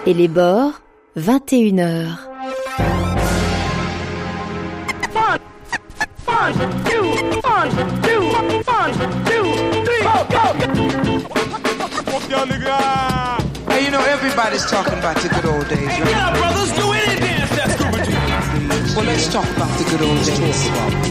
Et les bords, 21h. Hey, you know, everybody's talking about the good old days, right? Yeah, brothers, do any dance that's good with you. Well, let's talk about the good old days.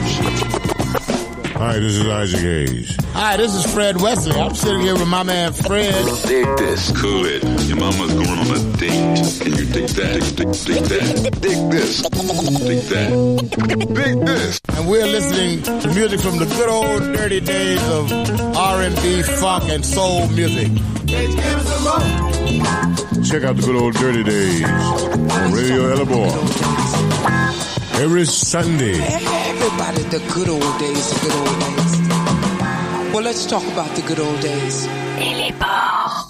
Hi, this is Isaac Hayes. Hi, this is Fred Wesley. I'm sitting here with my man Fred. Dig this. Cool it. Your mama's going on a date. And you dig that. Dig that. Dig this. Dig that. Dig this. And we're listening to music from the good old dirty days of R&B, funk, and soul music. Check out the good old dirty days on Radio Elabor. Every Sunday. Everybody, the good old days, the good old days. Well, let's talk about the good old days. Et les bords.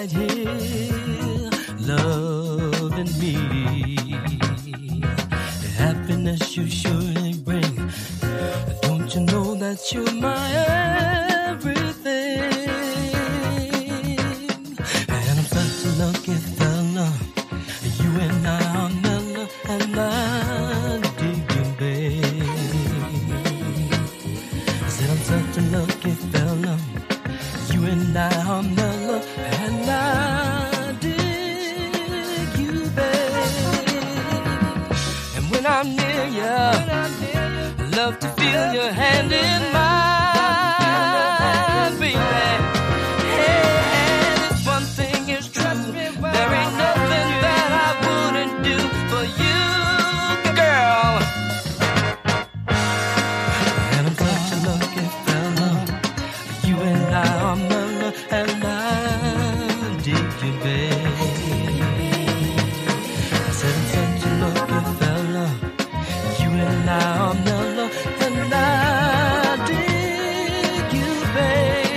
right here, loving me. The happiness you surely bring. Don't you know that you're my everything? And I'm such a lucky fella. You and I are mellow, and I dig you, babe. I said I'm such a lucky fella. You and I are mellow, and I dig you, babe. And when I'm near you, I love to feel your hand in mine, baby. Hey, this one thing is true. There ain't nothing that I wouldn't do for you, girl. And I'm such a lucky fella. You and I are mellow, and I dig you, babe. I said I'm such a lucky fella. You and I are mellow, and I dig you, babe.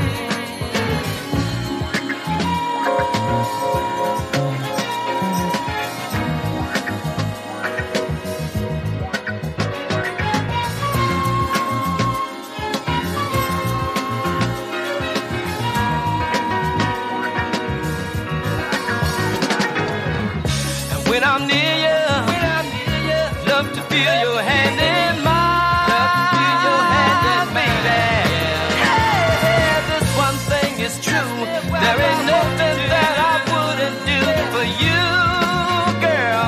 When I'm near you, love to feel your hand in mine. Love to feel your hand in baby. Hey, this one thing is true. There ain't nothing that I wouldn't do for you, girl.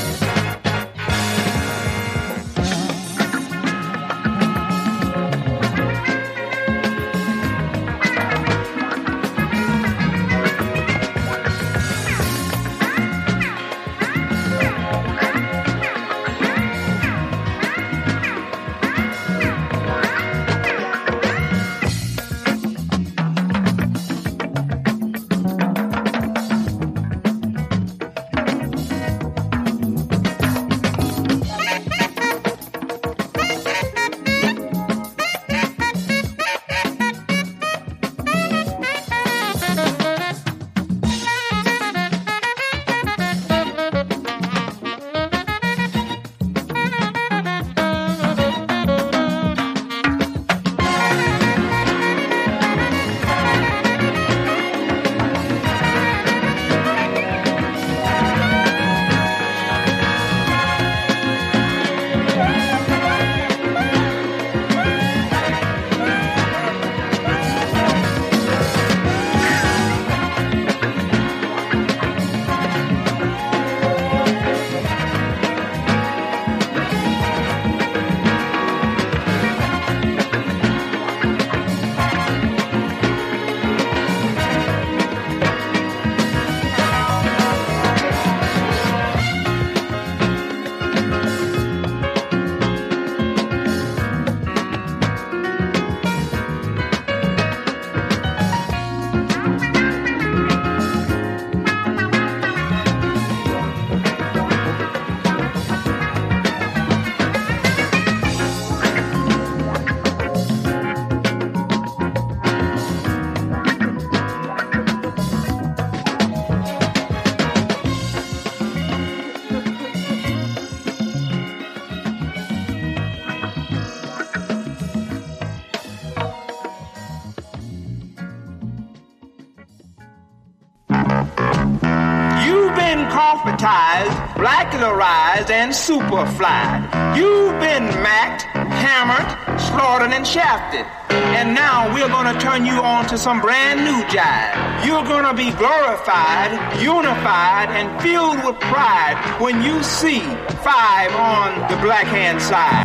Blackularized and superflied. You've been macked, hammered, slaughtered, and shafted. And now we're gonna turn you on to some brand new jive. You're gonna be glorified, unified, and filled with pride when you see 5 on the black hand side.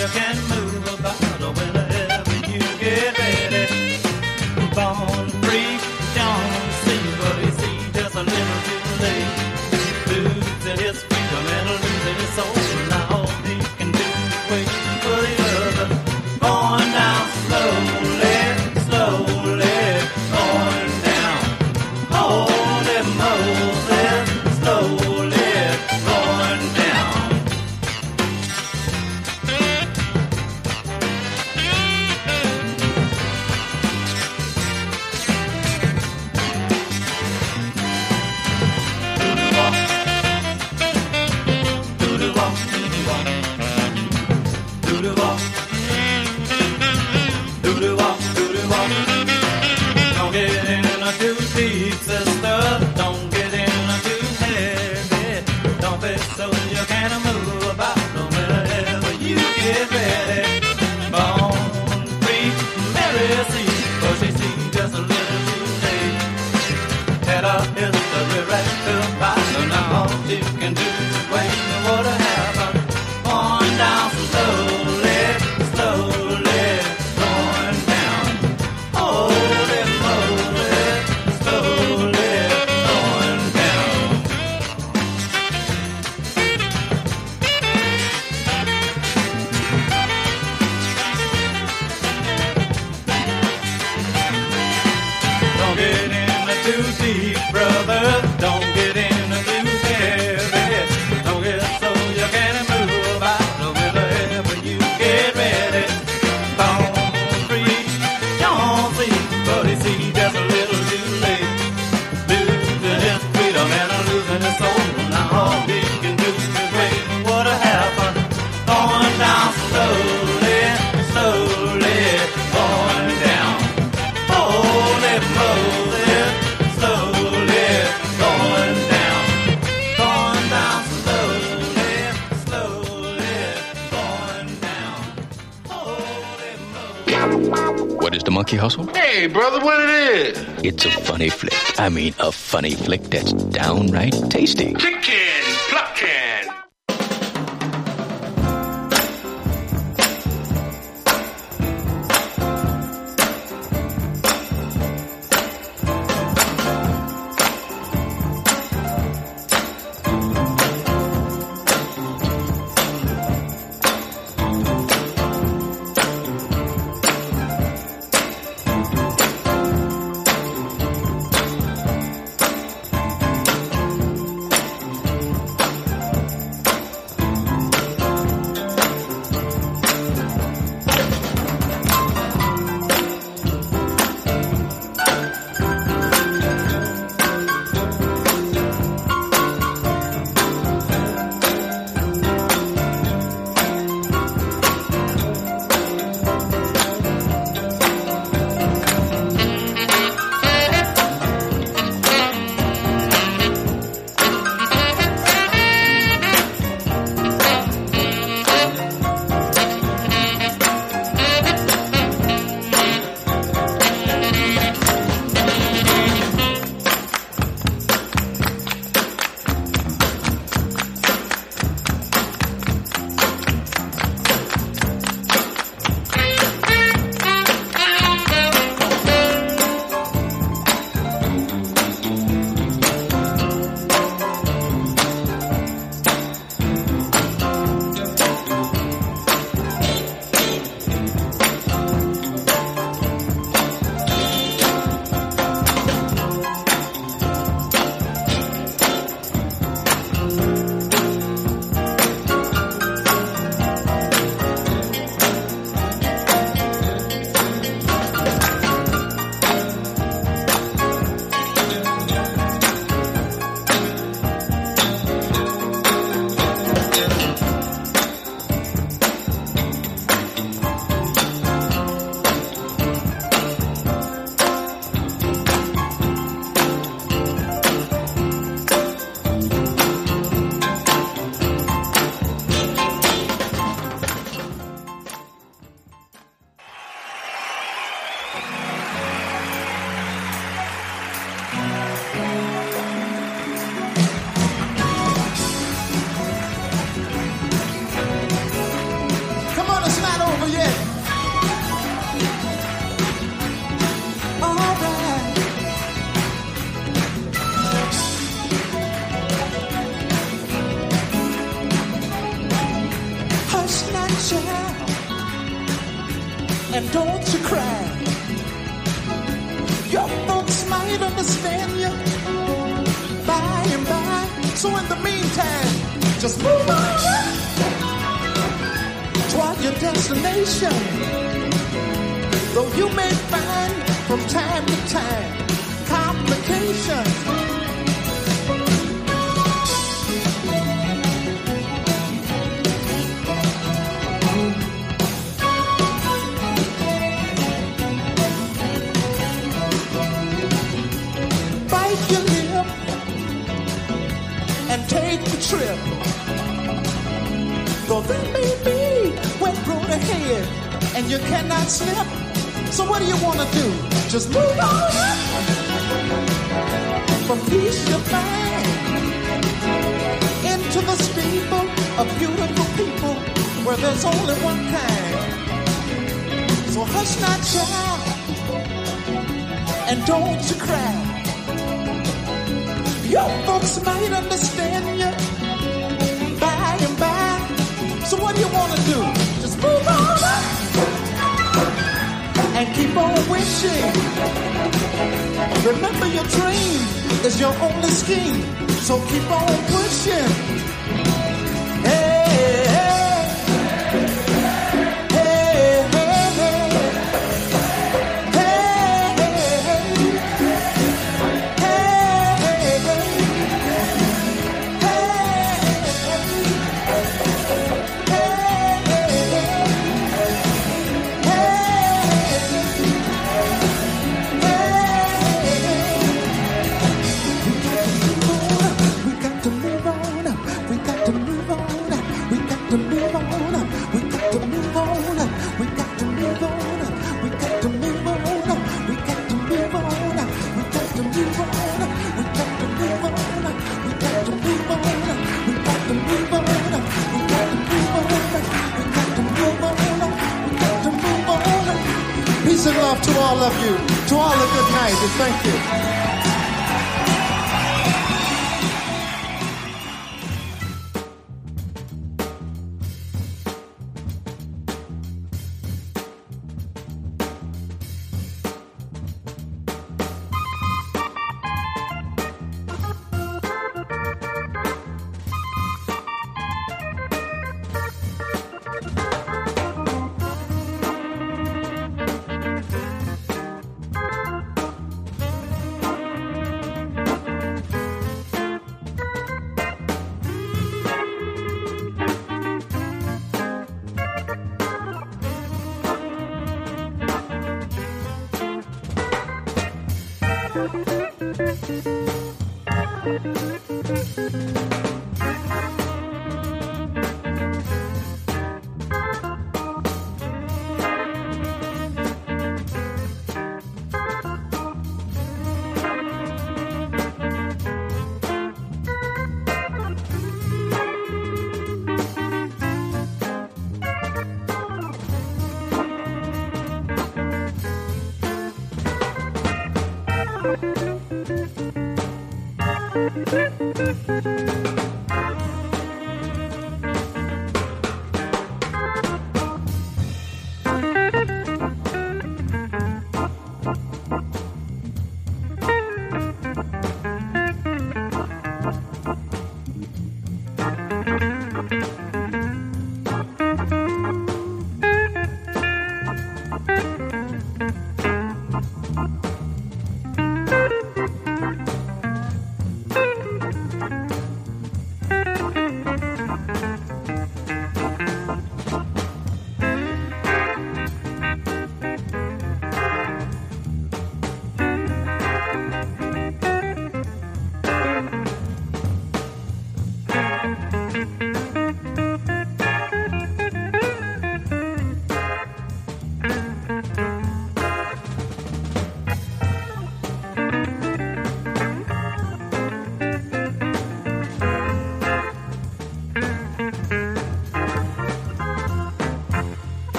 you can move about whenever you get ready. Born free, don't see what he see, just a little too late. Losing his freedom and losing his soul. Now all he can do is wait for the other. Going down slowly, slowly, going down. Holy Moses, slowly going down. Do the walk, do the walk, do the walk, do the walk, do the walk. Don't get in too deep, sister. Don't get in too heavy. Don't be so you can't move about whenever you get ready. Born free, Mary see, but she see just a little too late. Head up history right to bottom. Now all she can do is wait for what to happen. On down slowly, slowly, going down. Holy Moses, slowly going down. Don't get in too deep, brother. Don't get in too heavy. Don't get so you can't move about whenever you get ready. Born free, don't see, but he see just a little too late. Losing his freedom and losing his soul. Now all he can do is wait for what to happen. Going down slowly, slowly, going down. Holy Moses, slowly going down. Going down slowly, slowly, going down. Holy Moses. What is the Monkey Hustle? Hey, brother, what it is? It's a funny flick. I mean, a funny flick that's downright tasty. Chicken plucking. and don't you cry. Your folks might understand you by and by. So in the meantime, just move on toward your destination. Though you may find from time to time complications. Bite your lip and take the trip. Though there may be wet road ahead and you cannot slip. So what do you want to do? Just move on up from peace you find into the steeple of beautiful people where there's only one kind. So hush not, child, and don't you cry. Your folks might understand you by and by. So what do you want to do? Just move on up and keep on wishing. Remember your dream is your only scheme. So keep on pushing. Hey, hey, hey, hey, Peace and love to all of you. To all a good night and thank you.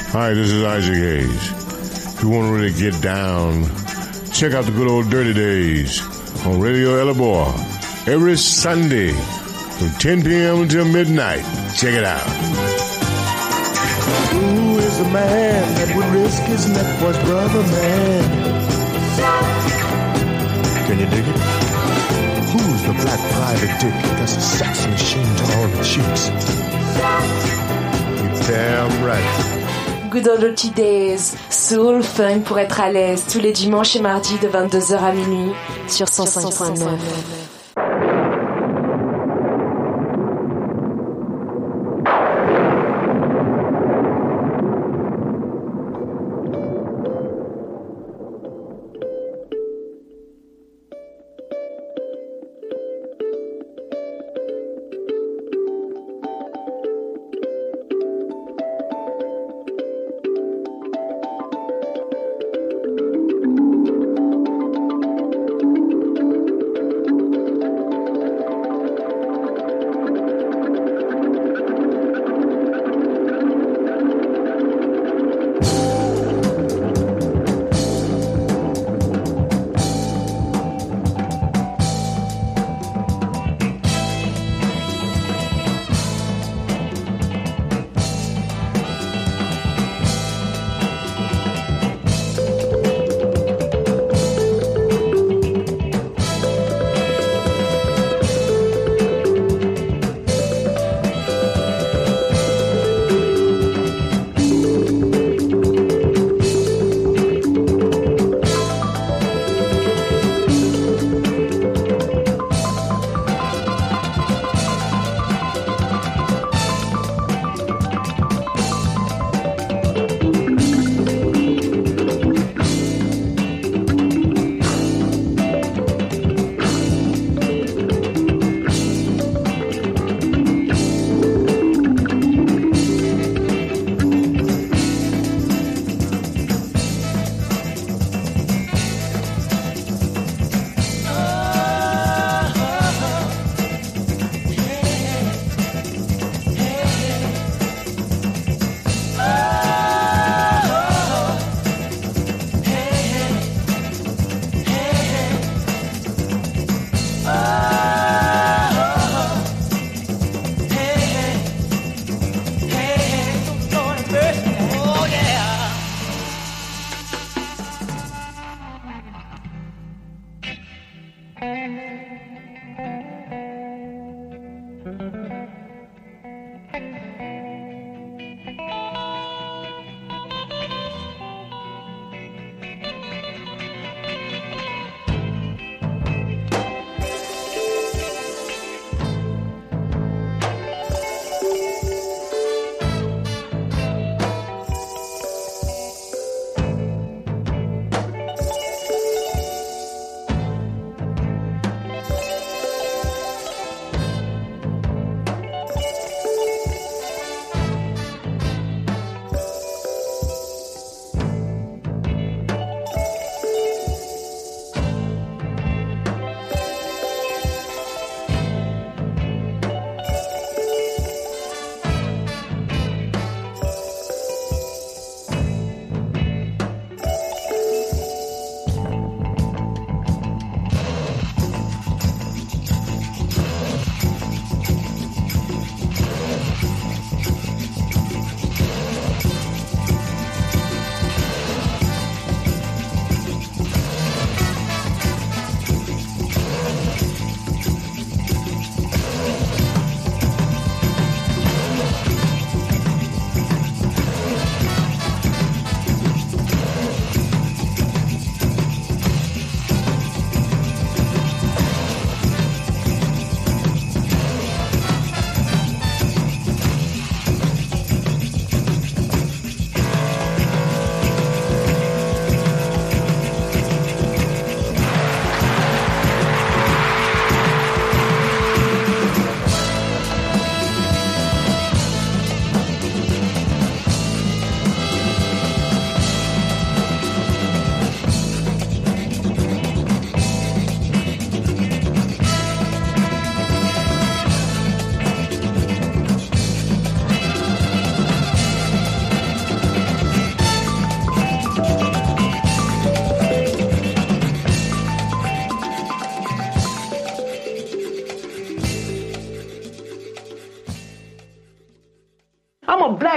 Hi, this is Isaac Hayes. If you want to really get down, check out the good old Dirty Days on Radio Elabor every Sunday from 10 p.m. until midnight. Check it out. Who is the man that would risk his neck for his brother, man? Can you dig it? Who's the black private dick that's a sex machine to all the chicks? You're damn right. Good Old Dirty Days, soul, funk pour être à l'aise, tous les dimanches et mardis de 22h à minuit sur 105.9.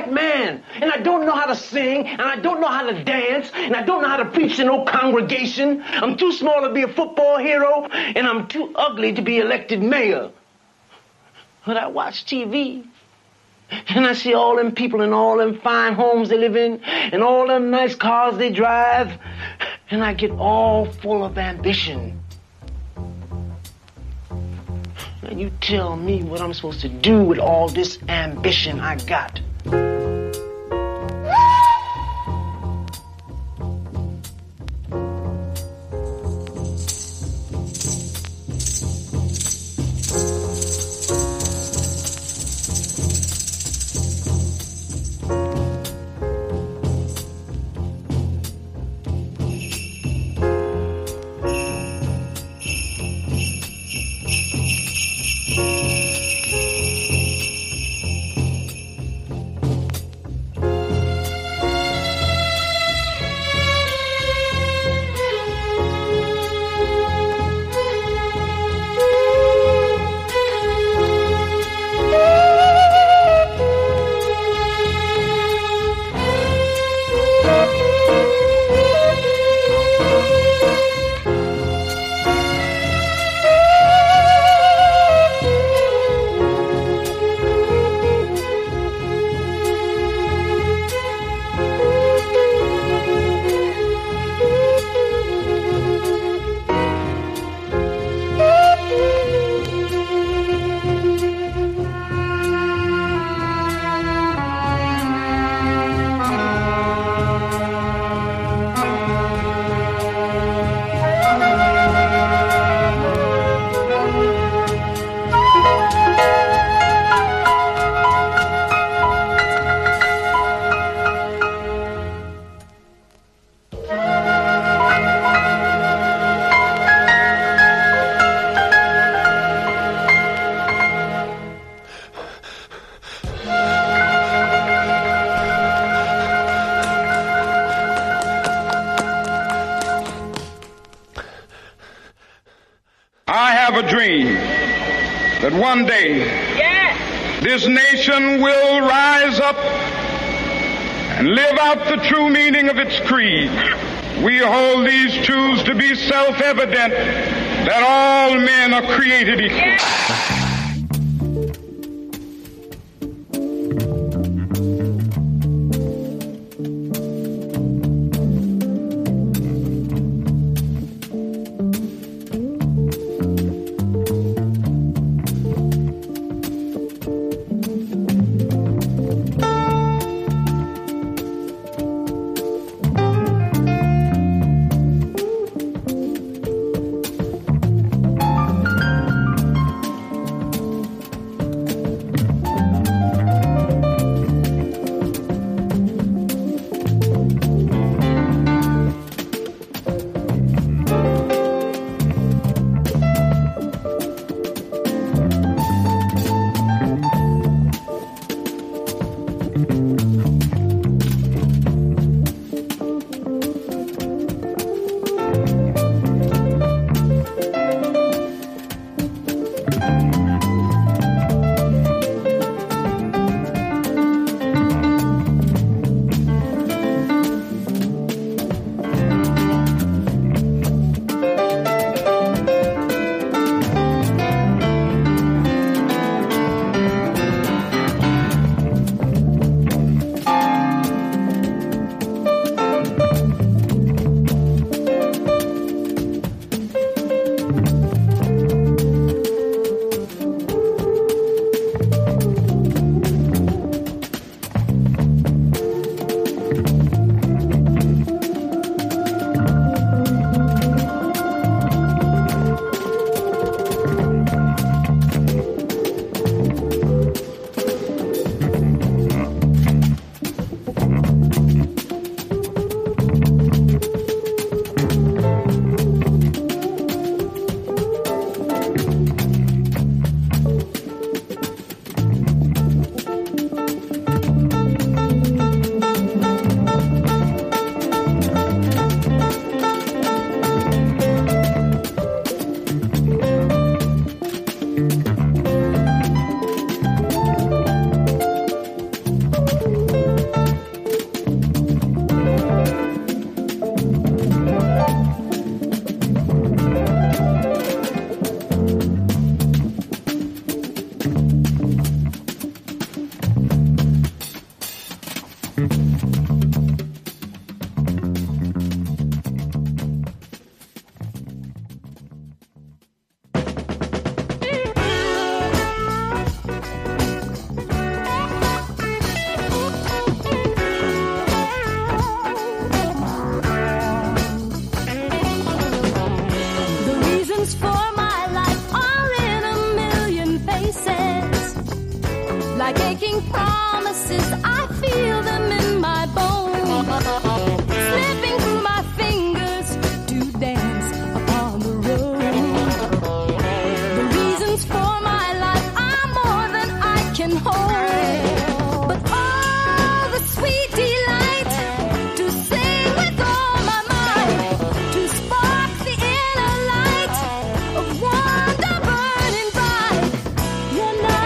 black man, and I don't know how to sing, and I don't know how to dance, and I don't know how to preach to no congregation. I'm too small to be a football hero, and I'm too ugly to be elected mayor. But I watch TV, and I see all them people in all them fine homes they live in, and all them nice cars they drive, and I get all full of ambition. Now you tell me what I'm supposed to do with all this ambition I got. That one day, this nation will rise up and live out the true meaning of its creed. We hold these truths to be self-evident, that all men are created equal. Like aching promises, I feel them in my bones, slipping through my fingers to dance upon the road. The reasons for my life are more than I can hold, but all the sweet delight to sing with all my might, to spark the inner light of wonder burning bright. You're not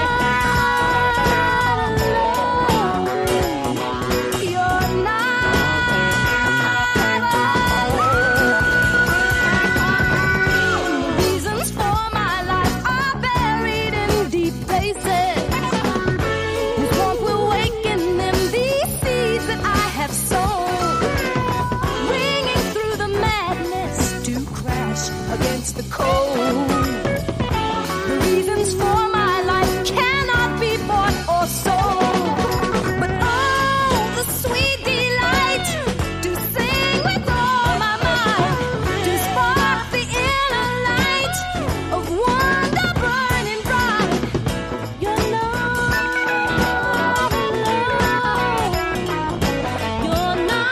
against the cold. The reasons for my life cannot be bought or sold, but oh, the sweet delight to sing with all my might, to spark the inner light of wonder burning bright. You're not alone. You're not.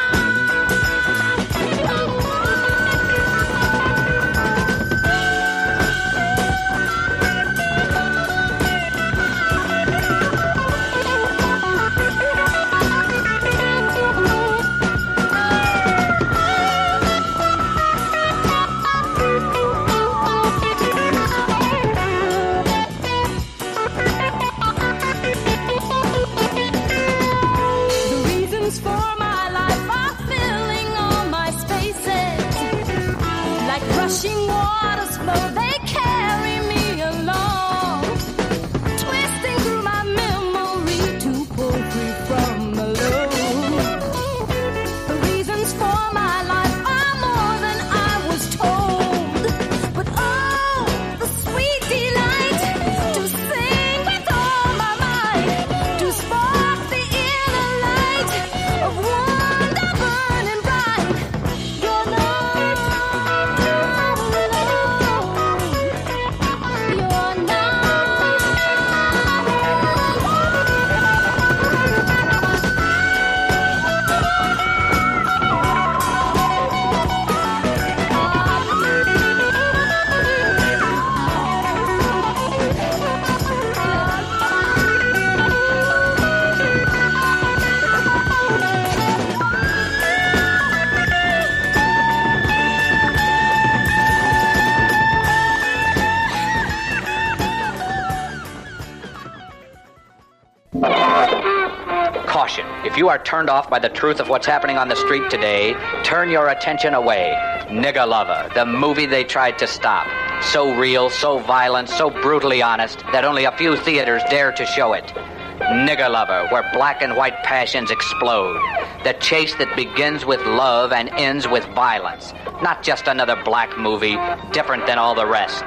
Rushing waters flow, they carry me along, twisting through my memory to pull free from the load. The reasons for my life are more than I was told, but oh, the sweet delight to sing with all my might, to spark the inner light of wonder burning bright. You're not. Caution. If you are turned off by the truth of what's happening on the street today, turn your attention away. Nigger Lover, the movie they tried to stop. So real, so violent, so brutally honest that only a few theaters dare to show it. Nigger Lover, where black and white passions explode. The chase that begins with love and ends with violence. Not just another black movie, different than all the rest.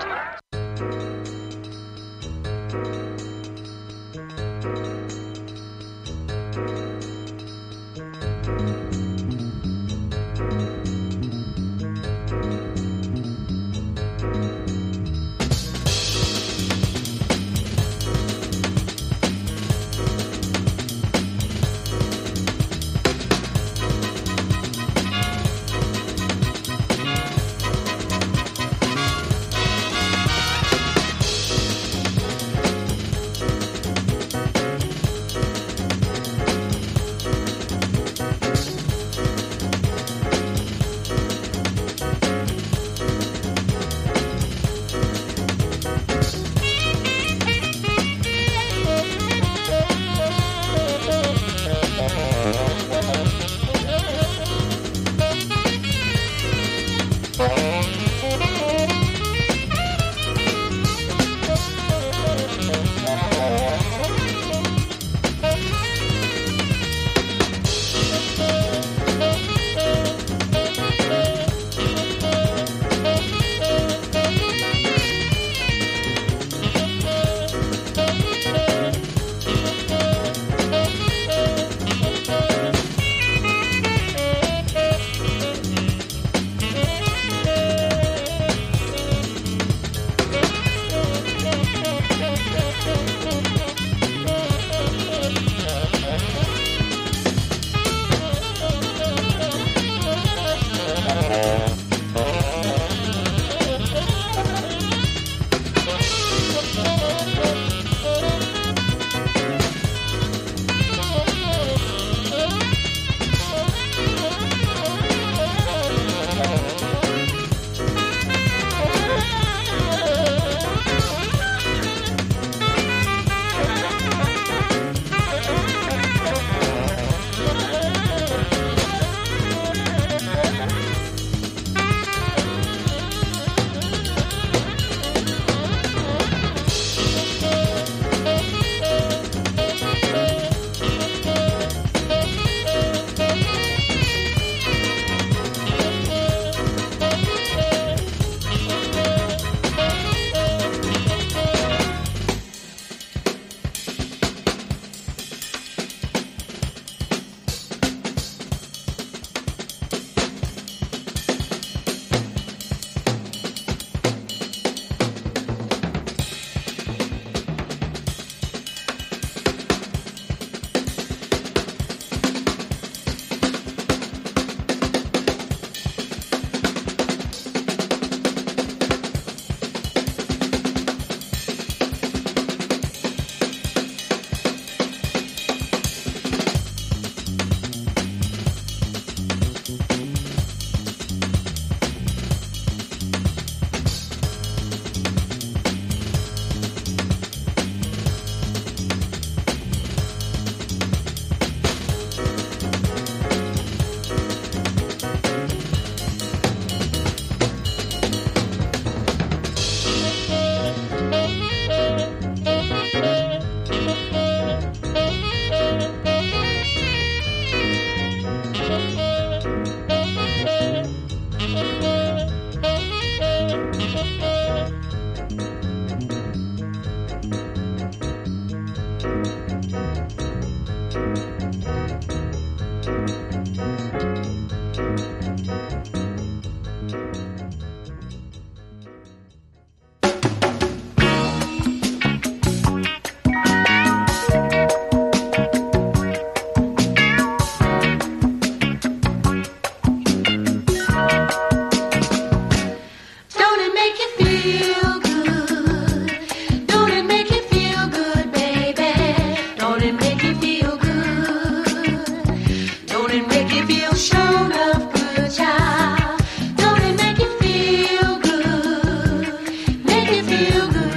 it make you feel shown up good, child? Don't it make you feel good? Make you feel good.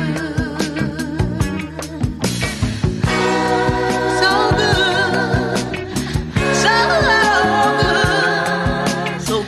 So good. So good. So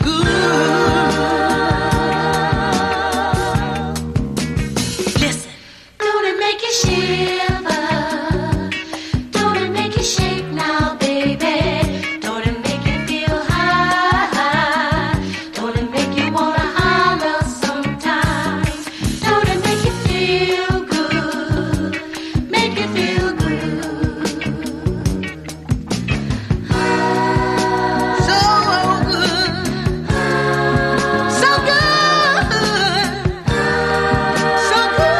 good. Listen. Don't it make you shiver? Don't it make you shake now, baby? Don't it make you feel high? Don't it make you wanna holler sometimes? Don't it make you feel good? Make you feel good. So good. So good. So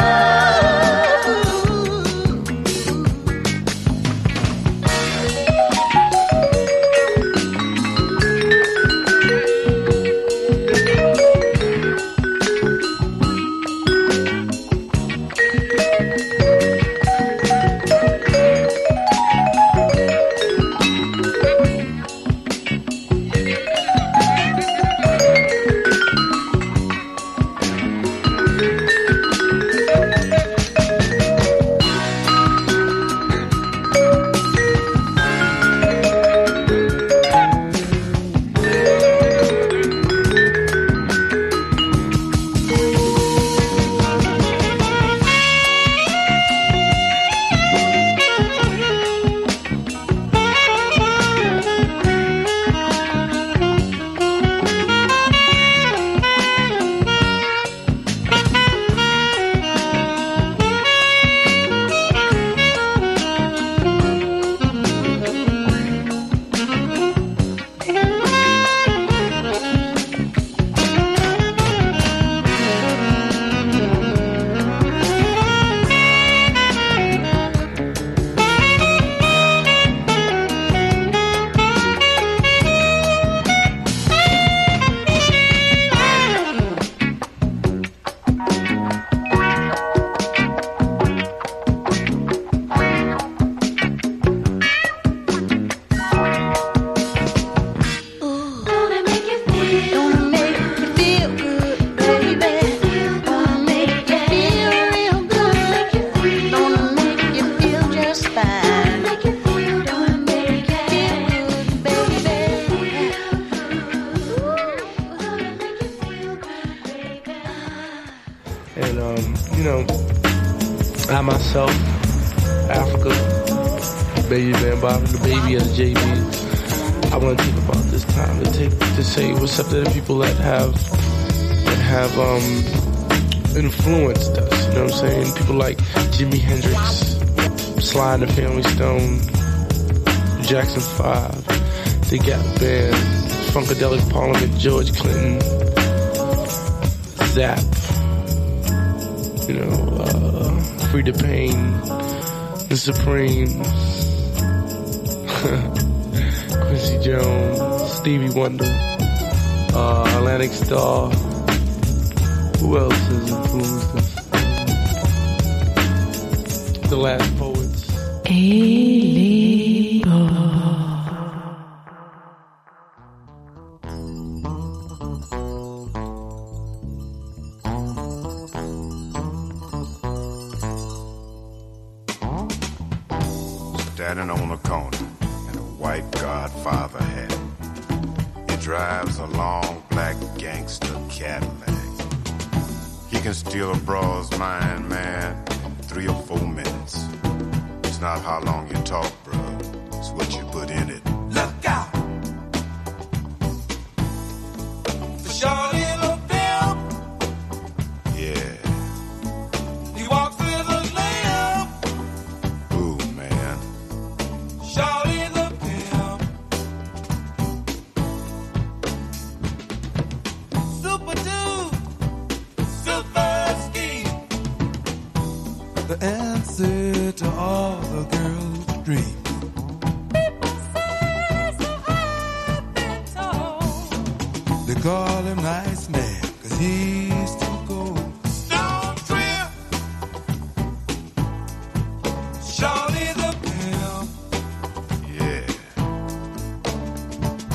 you know, I myself, Africa, Baby Van Bobby, the baby as JB. I want to take about this time to say what's up to the people that have influenced us. You know what I'm saying? People like Jimi Hendrix, Sly and the Family Stone, Jackson 5, The Gap Band, Funkadelic Parliament, George Clinton, Zapp, you know, Free the Pain, The Supremes, Quincy Jones, Stevie Wonder, Atlantic Starr. Who else has influenced us? The Last Poets. Standing on a corner in a white Godfather hat. He drives a long black gangster Cadillac. He can steal a broad's mind, man, in 3 or 4 minutes. It's not how long you talk, bro. It's what you put in it. Look out for Shorty LaBelle. Yeah. He walks with a limp. Ooh, man. Shorty LaBelle. Super dude. Super scheme. The answer to all the girls' dreams. They call him Nice Man, 'cause he's too cold. Stone Trip, Shorty the Pimp. Yeah.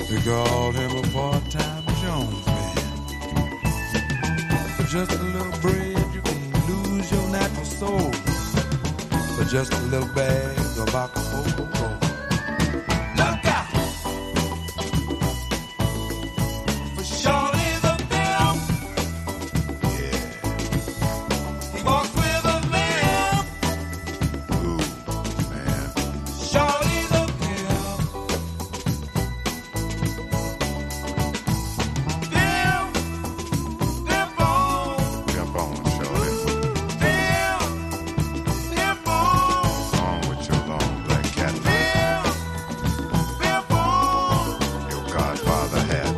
They called him a part-time Jones man. For just a little bread, you can lose your natural soul. For just a little bag of Acapulco gold. Look out! For Shorty the Pimp. Yeah. He walks with a limp. Ooh, man. Shorty the Pimp. Pimp on. Jump on, Shorty. Pimp on. On with your long black Cadillac. Pimp on. Your Godfather hat.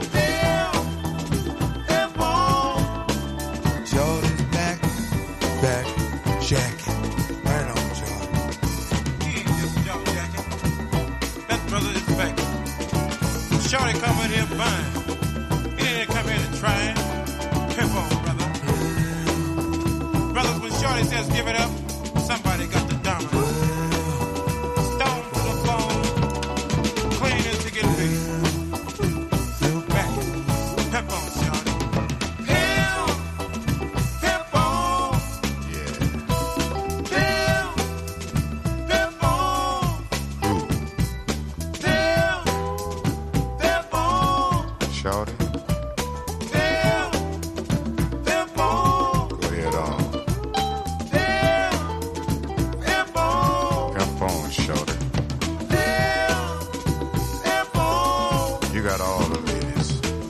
Pimp on. Shorty's back jacket. Right on, Shorty. He ain't just a jump jacket. That brother is back. Shorty come in here fine. He didn't come here to try it. Pimp on, brother. Brothers, when Shorty says give it up, somebody got the dominance. Stone to the bone. Clean as to get paid. Back. Pimp on, Shorty. Pimp on. Yeah. Pimp on. Pimp on. Shorty, Pimp on. go ahead on. Pimp on. Jump on, Shorty. Pimp on. You got all the ladies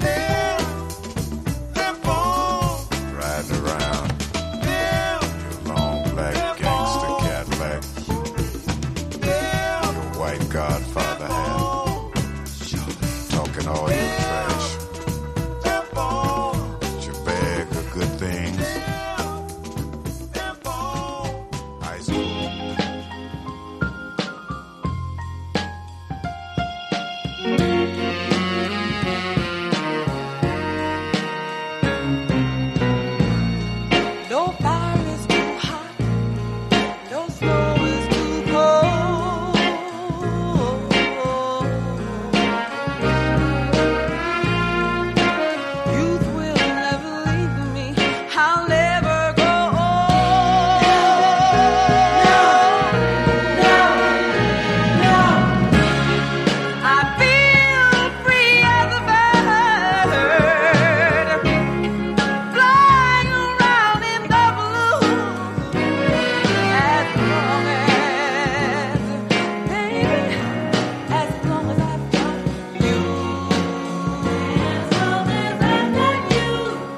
Pimp on. riding around. Your long black gangster Cadillac. Your white Godfather hat. Talking all your trash. With your bag of good things. High school. No fire is too hot. No snow is too cold. Youth will never leave me. I'll never go old. No. I feel free as a bird. Flying around in the blue, as long as, baby, as long as I've got you, as long as I've got you.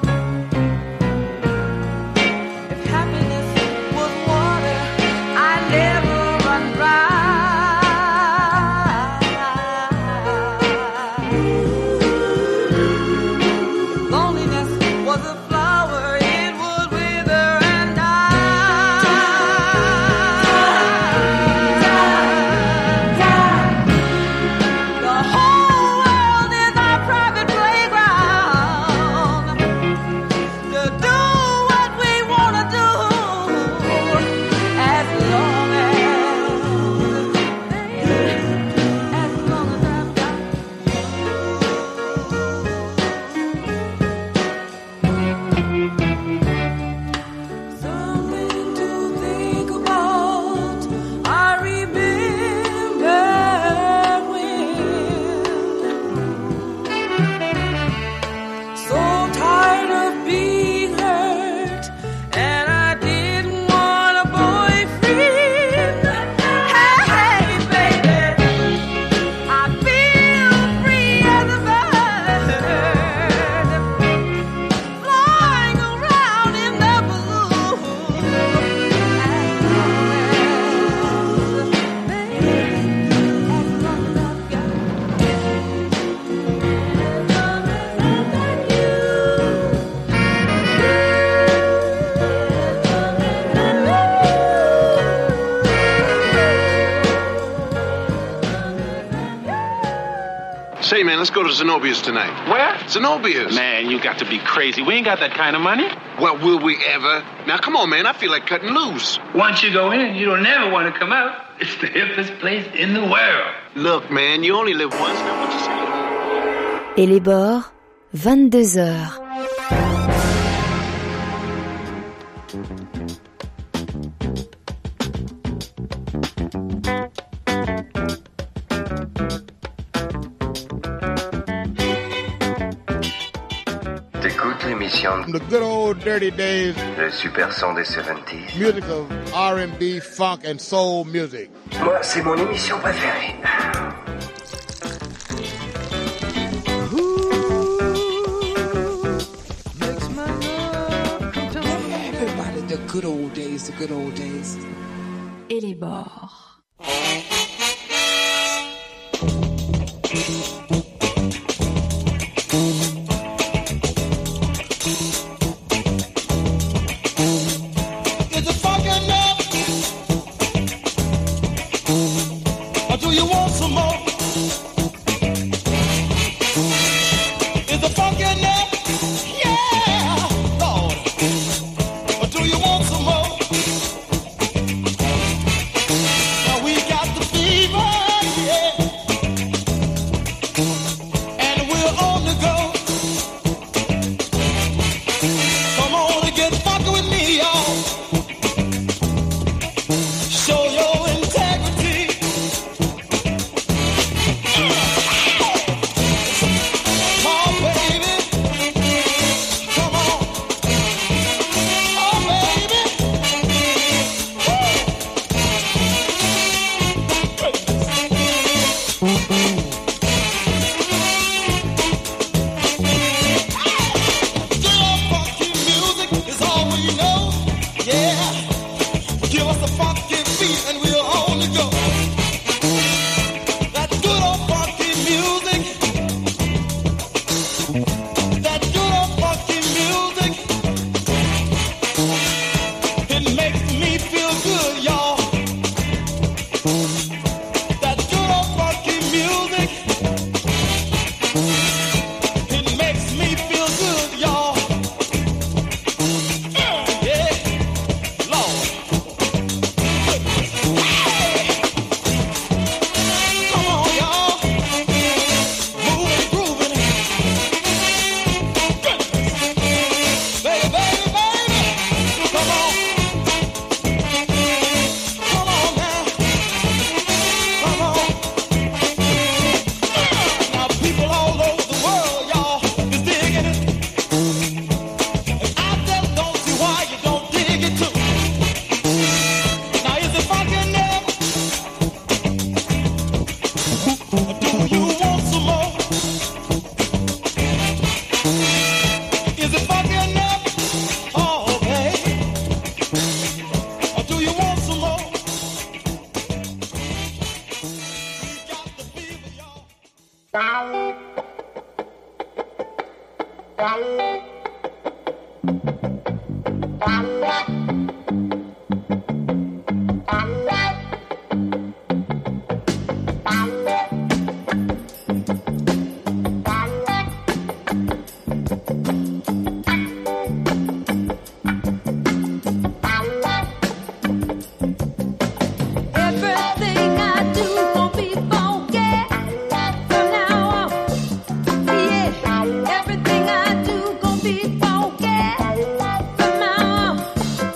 If happiness was water, I'd never run dry. Loneliness was a flower, it would wither and die. The whole world is our private playground to do what we want to do, as long as, baby, as long as I've got something to think about. I remember when, so tired of being hurt, and I didn't want a boyfriend. Hey, baby, I feel free as a bird, flying around in the blue, as long as, baby, as long as I've got you. Say, man, let's go to Zenobia's tonight. Where? Zenobia's. Man, you got to be crazy. We ain't got that kind of money. Well, will we ever? Now, come on, man. I feel like cutting loose. Once you go in, you don't never want to come out. It's the hippest place in the world. Look, man, you only live once. Now, what you say? Et les bords, 22h. T'écoutes l'émission The Good Old Dirty Days, le super son des 70s. music of R&B, funk, and soul music. Moi, c'est mon émission préférée. Everybody, the good old days, the good old days. Et les bords. Is it funk enough? Or do you want some more? Is it funk enough? Yeah, Lord. Or do you want some more? Now we got the fever, yeah. And we're on the go. Come on and get funky with me, y'all. Show your integrity. Oh, baby. Come on. Oh, baby. Good old funky music is all we know. Yeah. Give us a funky beat and we're on the go. That good old funky music. That good old funky music. It makes me feel good, y'all. That good old funky music. It makes me feel good, y'all. Yeah, Lord. Come on, y'all. Moving, grooving. Baby, baby, baby. Come on. Come on now. Come on. Now people all over the world, y'all, is digging it. And I just don't see why you don't dig it too. Now is it funky enough? Or do you want some more? Is it funky enough? Oh, babe. Or do you want some more? Everything I do gon' be funky from now on. Yeah, everything I do gon' be funky from now on.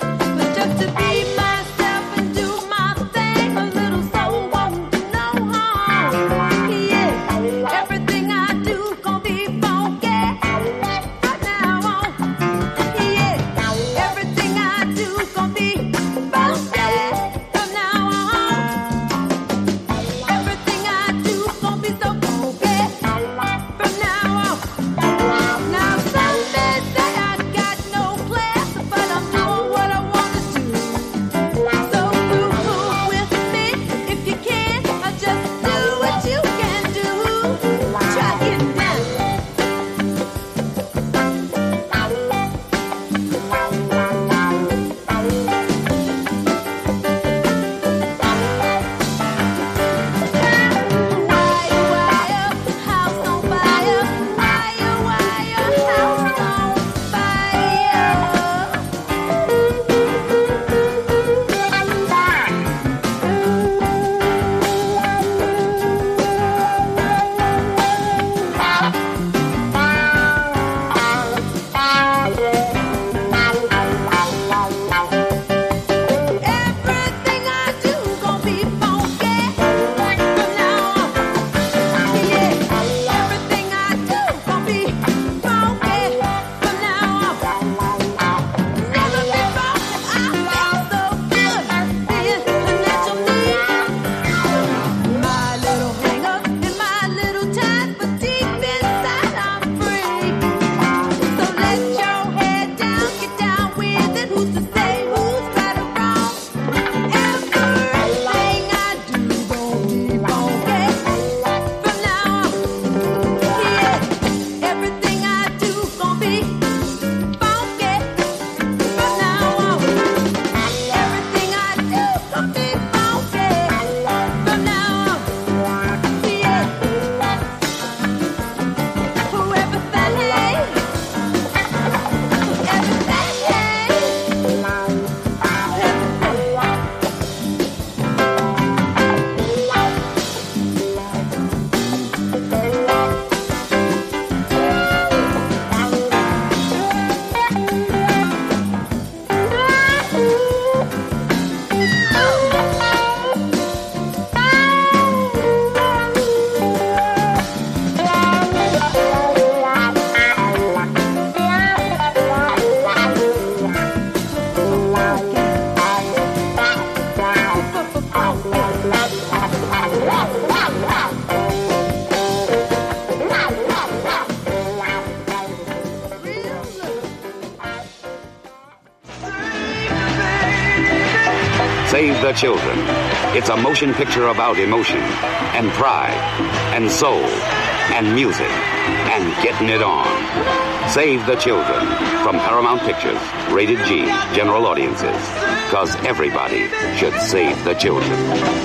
the Children. It's a motion picture about emotion and pride and soul and music and getting it on. Save the Children from Paramount Pictures. Rated G. General audiences. Because everybody should save the children.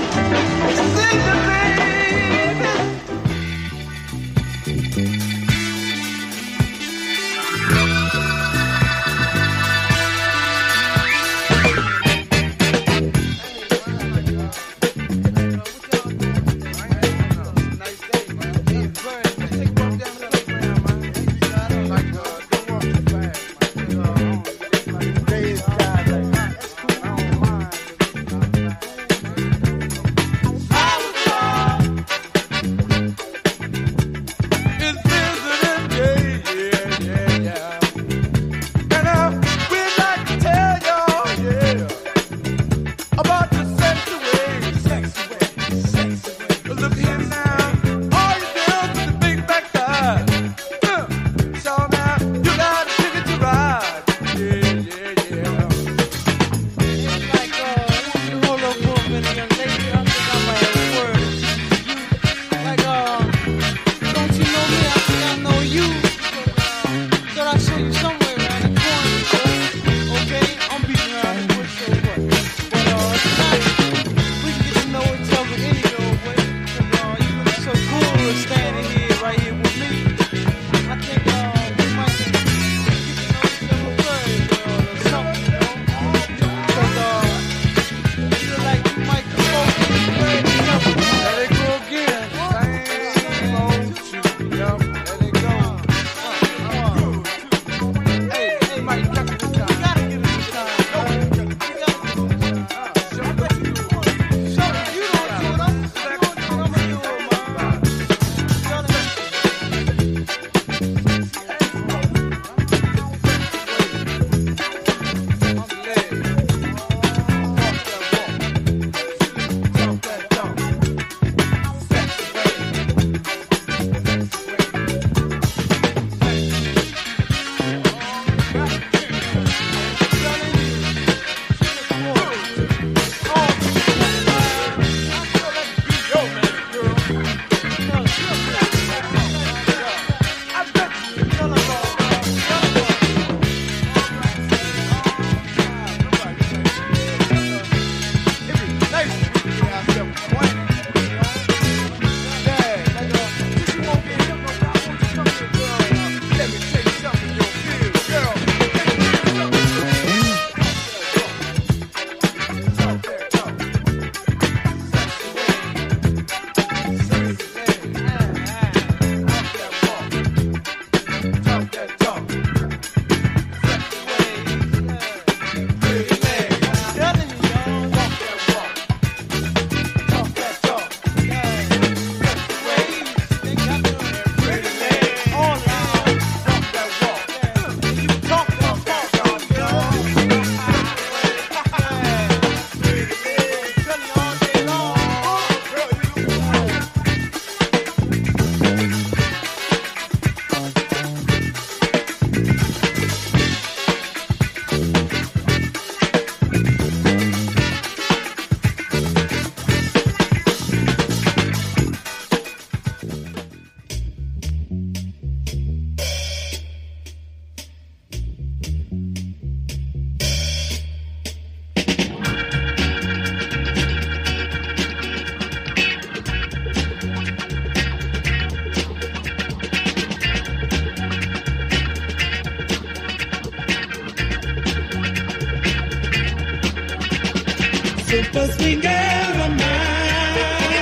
Super sweet girl of mine,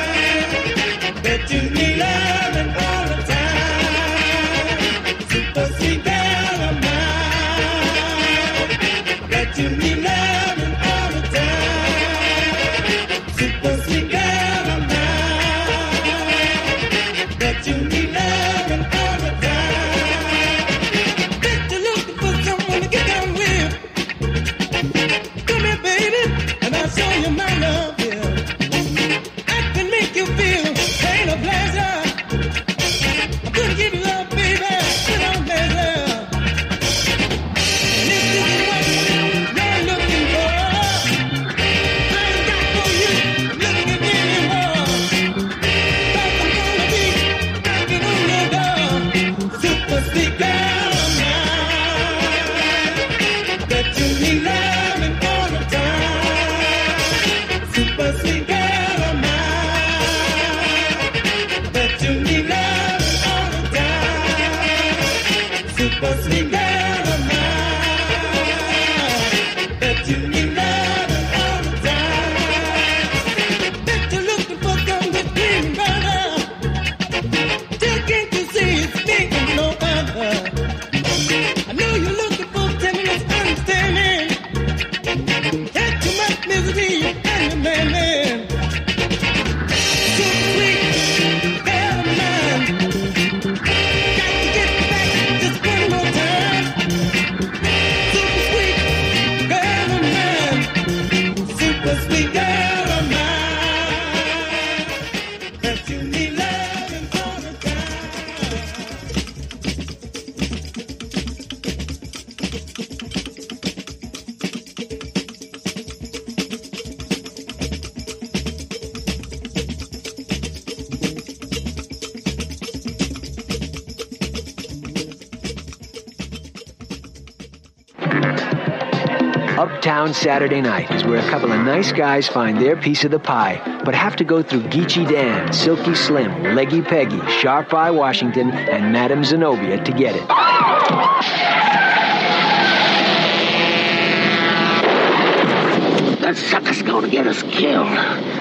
bet you need loving all the time. Super sweet girl of mine, bet you need loving all the time. Super sweet girl of mine, bet you need loving all the time. Bet you're looking for someone to get down with. Come here, baby, and I'll show you my love, yeah. Uptown Saturday Night is where a couple of nice guys find their piece of the pie, but have to go through Geechee Dan, Silky Slim, Leggy Peggy, Sharp Eye Washington, and Madame Zenobia to get it. That sucker's gonna get us killed.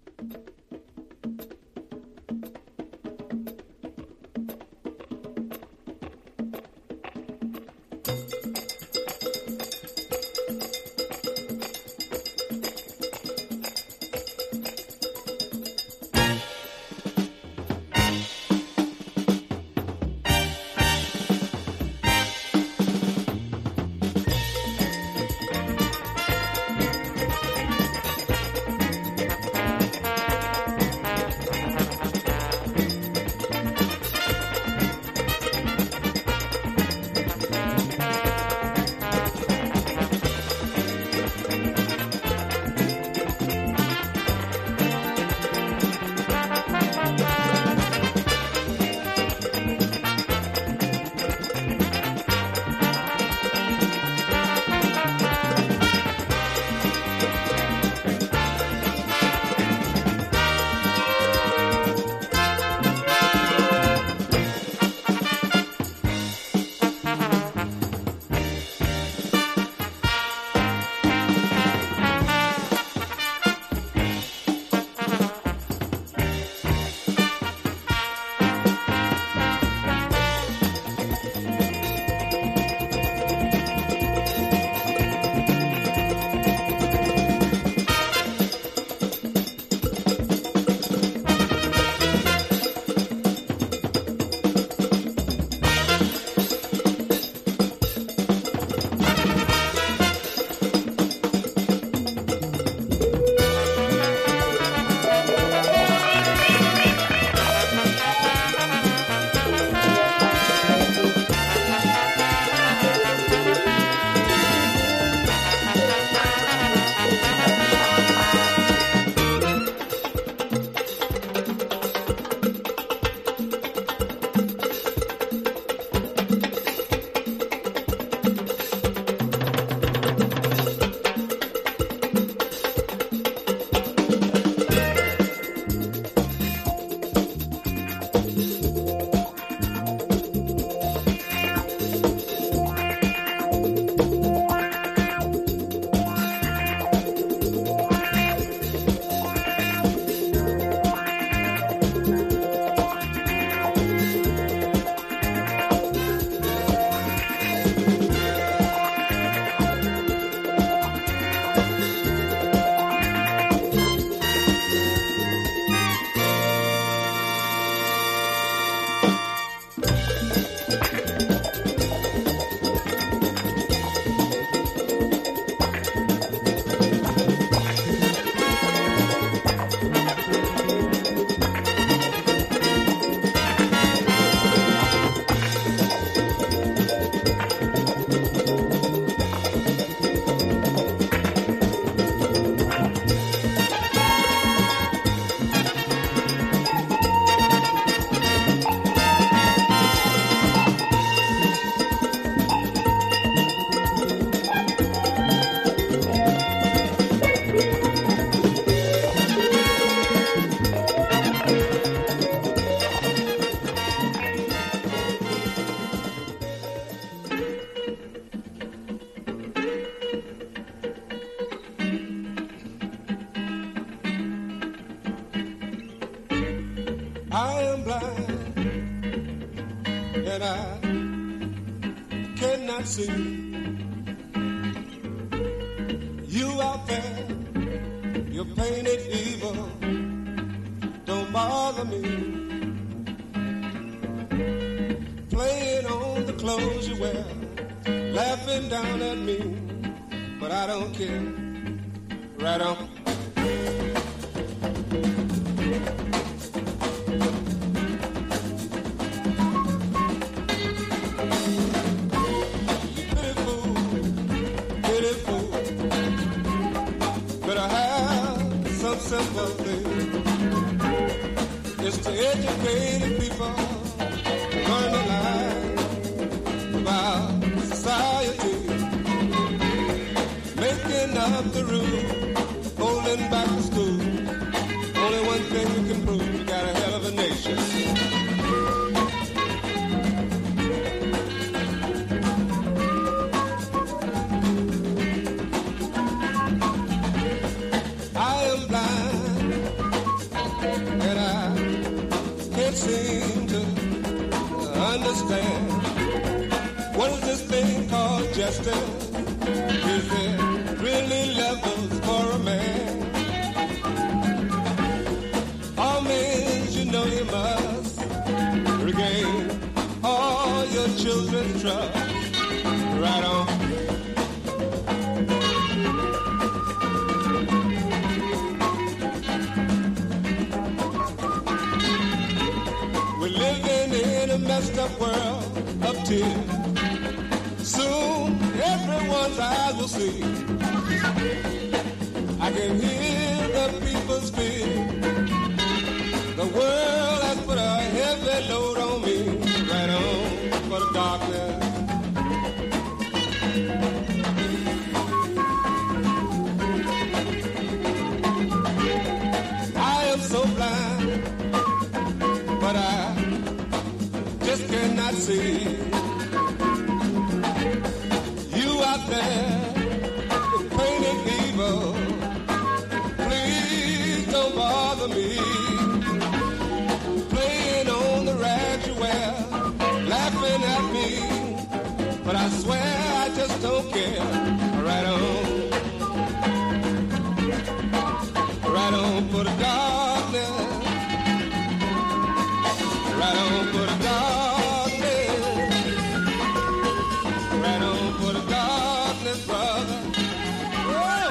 I am blind and I cannot see. You out there, you're painted evil. Don't bother me. Playing on the clothes you wear, laughing down at me, but I don't care. Right on. It's to educated people learn a lie about society. Make understand. What is this thing called justice? Is there really levels for a man? All men, you know you must regain all your children's trust. Right on. We're living in a messed up world of tears. Soon everyone's eyes will see. I can hear the people speak. The world has put a heavy load on me. Right on for the darkness. I am so blind, but I just cannot see. You out there, painting evil, please don't bother me. Playing on the rags you wear, laughing at me, but I swear I just don't care. Right on. Right on for the darkness. Right on for the darkness. Right on for the darkness, brother. Whoa.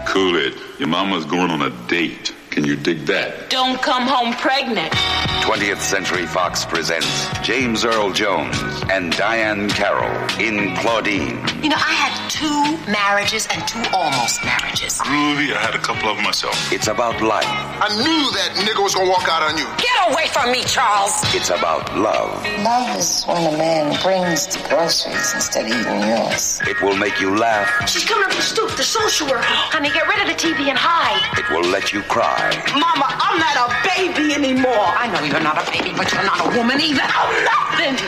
Cool it. Your mama's going on a date. Can you dig that? Don't come home pregnant. 20th Century Fox presents James Earl Jones and Diane Carroll in Claudine. You know, I had 2 marriages and 2 almost marriages. Groovy, I had a couple of them myself. It's about life. I knew that nigga was gonna walk out on you. Get away from me, Charles. It's about love. Love is when a man brings the groceries instead of eating yours. It will make you laugh. She's coming up the stoop, the social worker. Honey, get rid of the TV and hide. It will let you cry. Mama, I'm not a baby anymore. I know you're not a baby, but you're not a woman either. I'm nothing.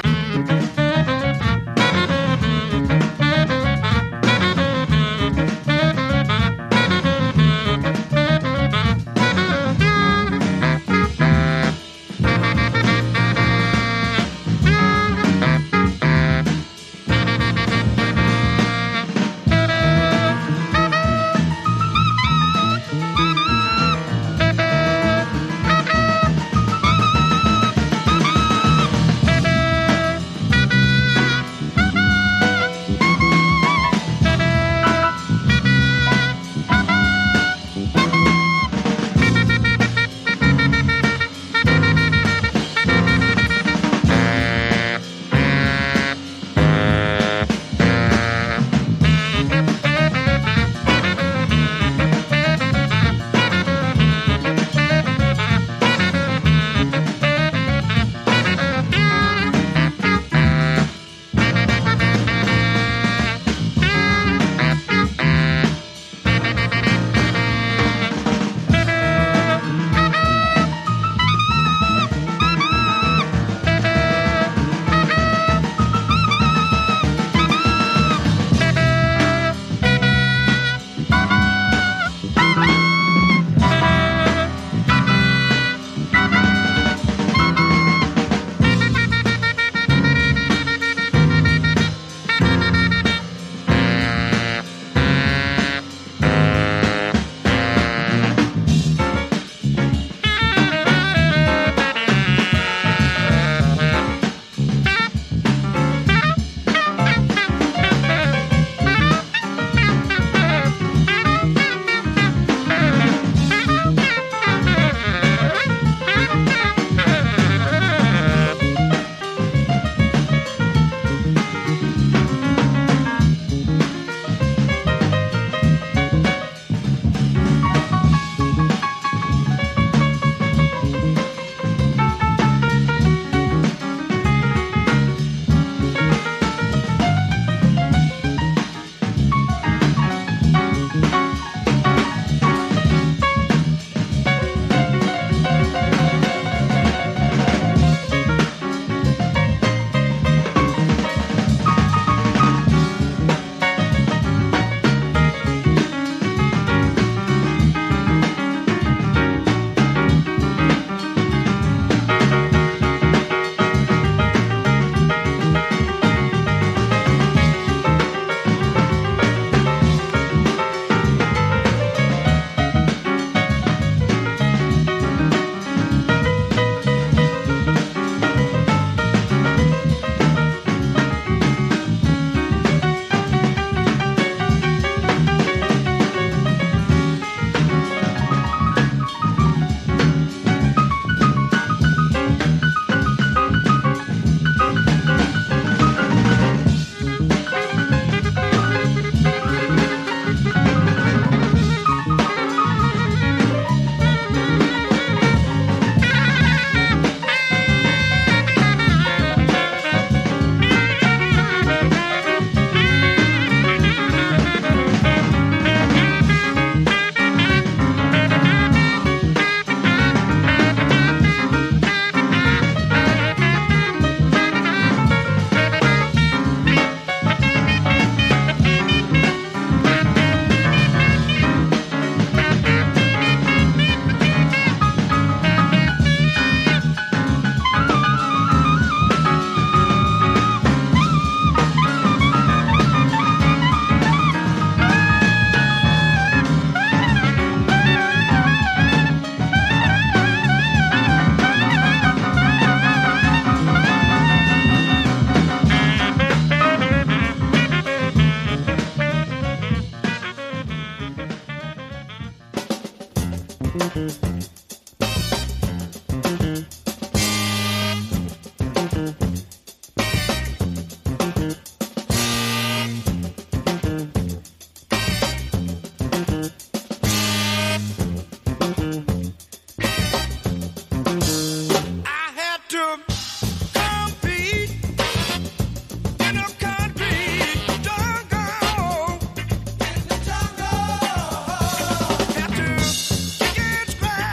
Had to kick it back.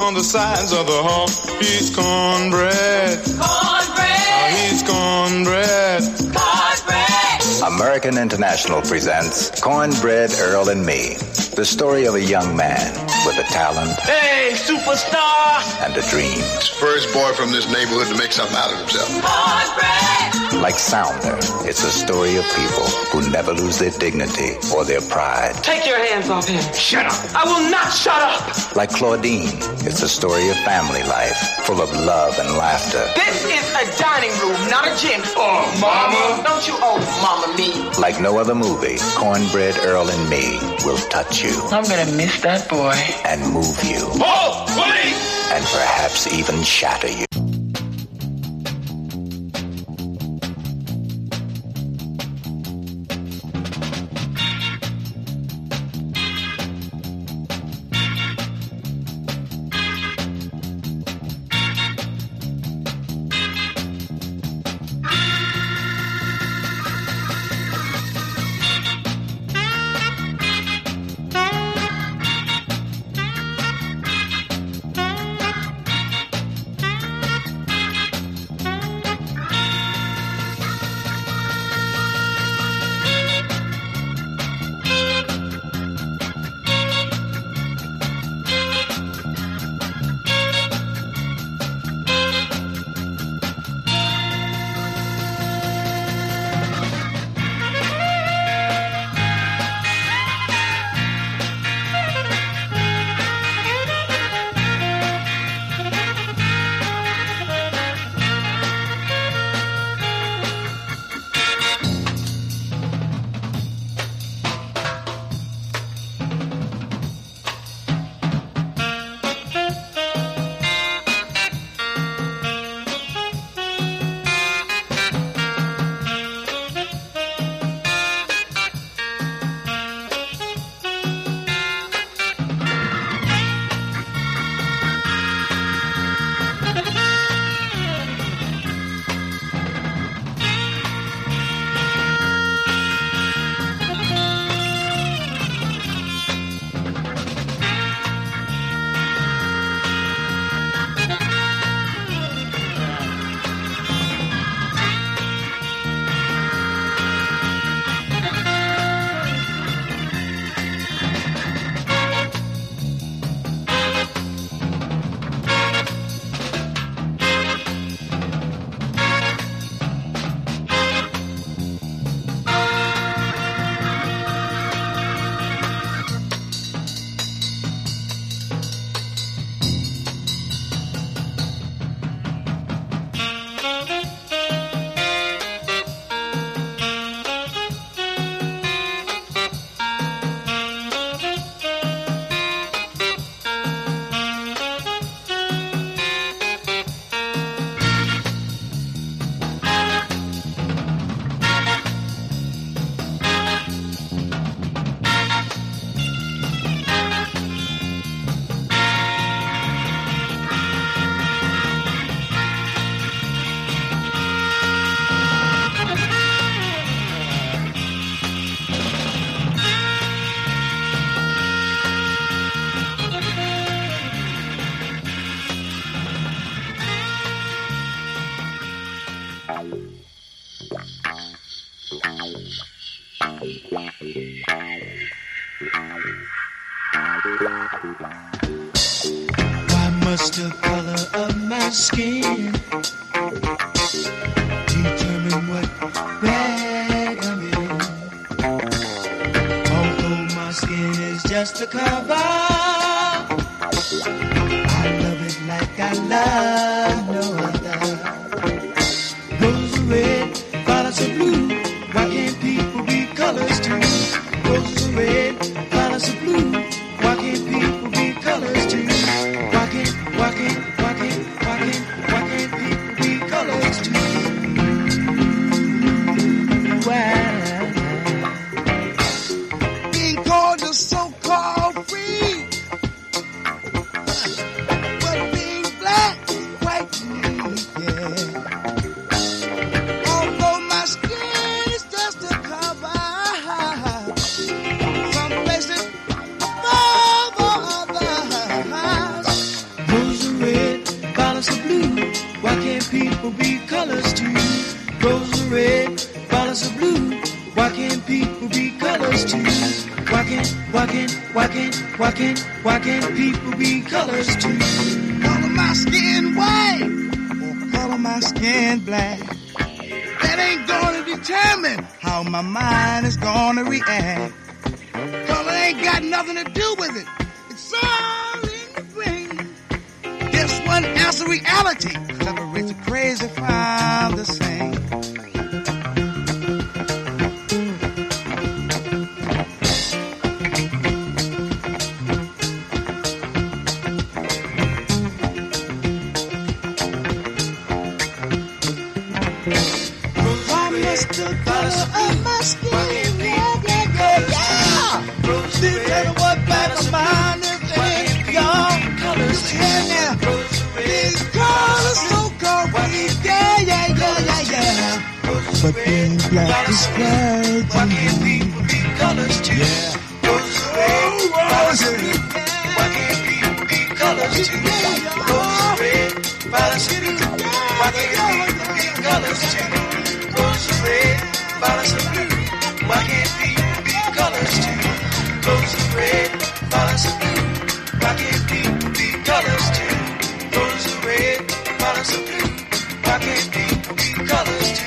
on the sides of the hall. He's cornbread. Cornbread. He's cornbread. Cornbread. American International presents Cornbread Earl and Me, the story of a young man with a talent. Hey, superstar! And a dream. First boy from this neighborhood to make something out of himself. Cornbread! Like Sounder, it's a story of people who never lose their dignity or their pride. Take your hands off him. Shut up. I will not shut up. Like Claudine, it's a story of family life, full of love and laughter. This is a dining room, not a gym. Oh, mama. Don't you owe mama me. Like no other movie, Cornbread Earl and Me will touch you. I'm gonna miss that boy. And move you. Oh, please! And perhaps even shatter you. Why must the color of my skin determine what bag I'm in? Although my skin is just a cover, I love it like I love no other. Roses are red, violets are blue. Why can't people be colors too? Roses are red, violets are blue. Why can't people be colors too? Why can't people be colors too? Why? Being called the so-called free red, violence of blue. Why can't people be colors too? Why can't people be colors too? Color my skin white or color my skin black. That ain't gonna determine how my mind is gonna react. Color ain't got nothing to do with it. It's all in the brain. Guess one answer reality. Clever, rich, or crazy, find the same. The color of my skin, yeah. Still tell me what back of mine is in y'all colors. Yeah, these colors so called weak, yeah. But being black is right. Why can't people be colors too? Yeah. Rose are red, violets are blue. Why can't people be colors too? Rose are red, violets are blue. Why can't people be colors too? Rose are red, violets are blue. Why can't people be colors too? Rose are red, violets are blue. Why can't people be colors too? Rose are red, violets are blue. Why can't people be colors too?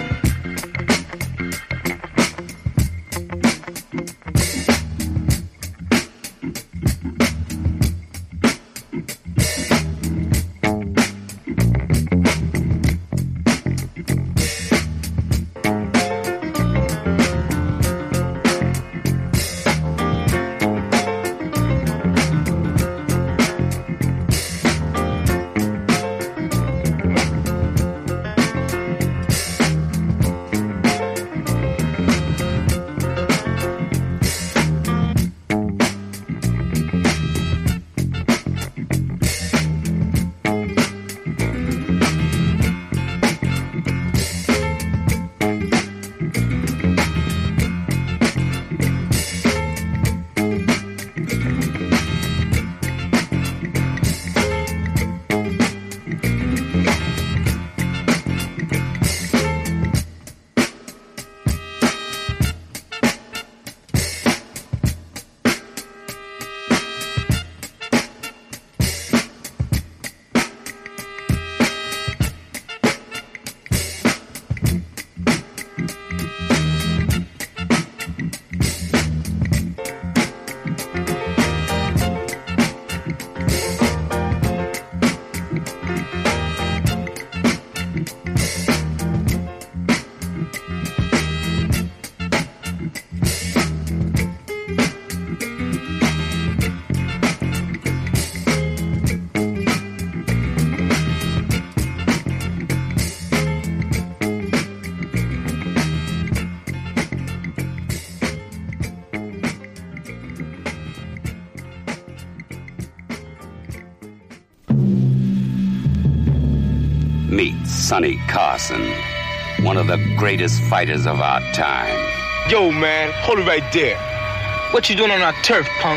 Meet Sonny Carson, one of the greatest fighters of our time. Yo, man, hold it right there. What you doing on our turf, punk?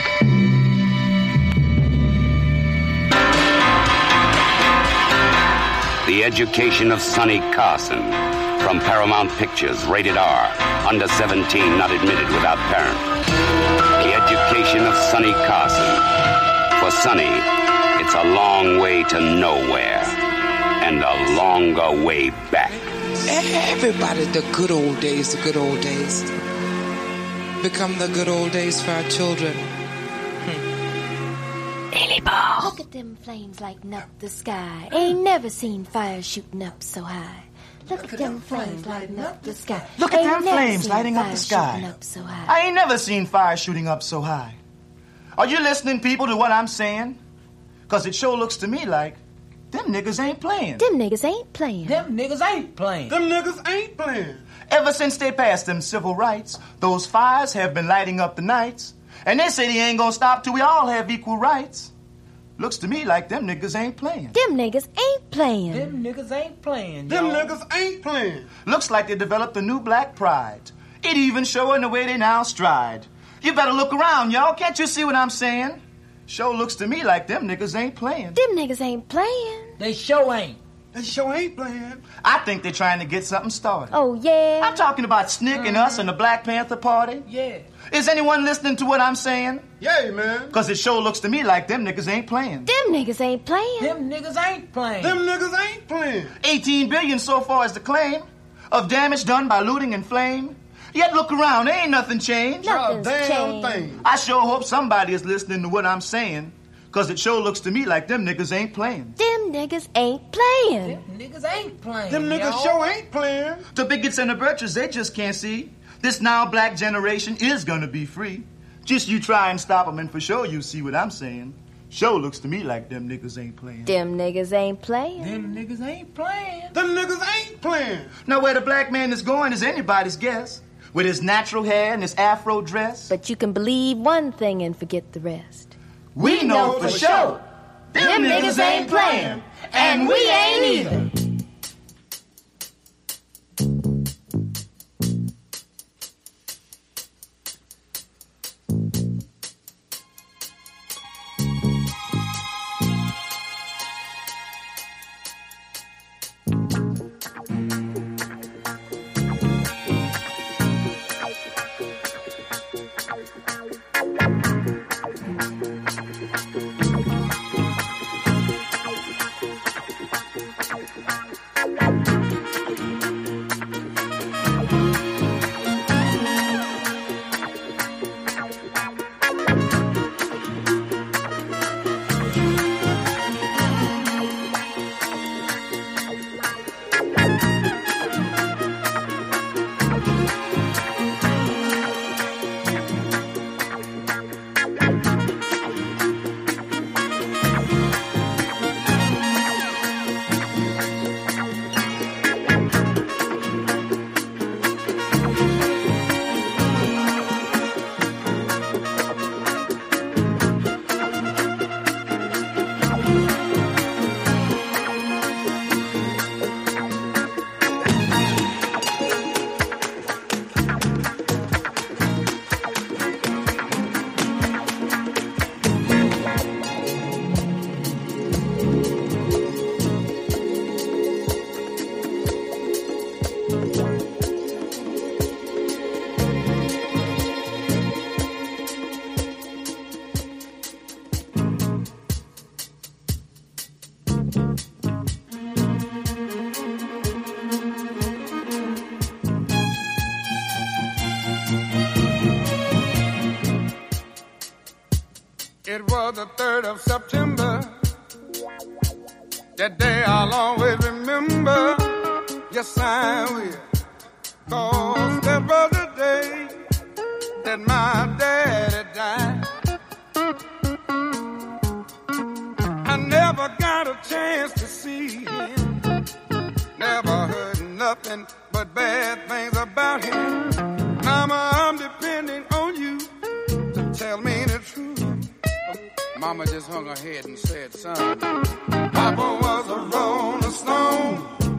The Education of Sonny Carson from Paramount Pictures, rated R, under 17, not admitted without parent. The Education of Sonny Carson. For Sonny, it's a long way to nowhere and a longer way back. Everybody, the good old days, become the good old days for our children. Look at them flames lighting up the sky. Ain't never seen fire shooting up so high. Look at them flames lighting up the sky. Look at them flames lighting up the sky. I ain't never seen fire shooting up so high. Are you listening, people, to what I'm saying? Because it sure looks to me like them niggas ain't playing. Them niggas ain't playing. Them niggas ain't playing. Them niggas ain't playing. Ever since they passed them civil rights, those fires have been lighting up the nights. And they say they ain't gonna stop till we all have equal rights. Looks to me like them niggas ain't playing. Them niggas ain't playing. Them niggas ain't playing. Them niggas ain't playing. Looks like they developed a new black pride. It even showing the way they now stride. You better look around, y'all. Can't you see what I'm saying? Sure looks to me like them niggas ain't playing. Them niggas ain't playing. They sure ain't. They sure ain't playing. I think they're trying to get something started. Oh, yeah? I'm talking about Snick and us and the Black Panther Party. Yeah. Is anyone listening to what I'm saying? Yeah, man. Because it sure looks to me like them niggas ain't playing. Them niggas ain't playing. Them niggas ain't playing. Them niggas ain't playing. 18 billion so far is the claim of damage done by looting and flame. Yet look around, there ain't nothing changed. Nothing's damn changed. thing. I sure hope somebody is listening to what I'm saying. Because it sure looks to me like them niggas ain't playing. Them niggas ain't playing. Them niggas ain't playing. Them niggas yo. sure ain't playing. The bigots and the birches, they just can't see. This now black generation is gonna be free. Just you try and stop them and for sure you see what I'm saying. Sure looks to me like them niggas ain't playing. Them niggas ain't playing. Them niggas ain't playing. Them niggas ain't playing. Now where the black man is going is anybody's guess. With his natural hair and his afro dress. But you can believe one thing and forget the rest. We know for sure. Them niggas ain't playing. And we ain't either. It was the 3rd of September. That day I'll always remember. Yes, I will. 'Cause that was the day that my daddy died. I never got a chance to see him. Never heard nothing but bad things about him. Mama, I'm depending on you to tell me the truth. Mama just hung her head and said, son, Papa was a rolling stone.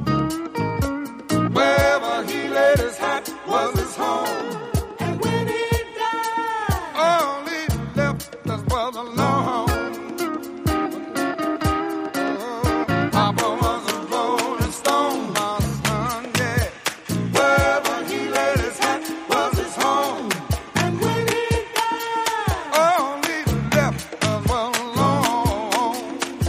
Wherever he laid his hat was his home. And when he died, all he left us was alone. Papa was a rolling stone, my son, yeah. Wherever he laid his hat was his home. And when he died, all he left us was alone.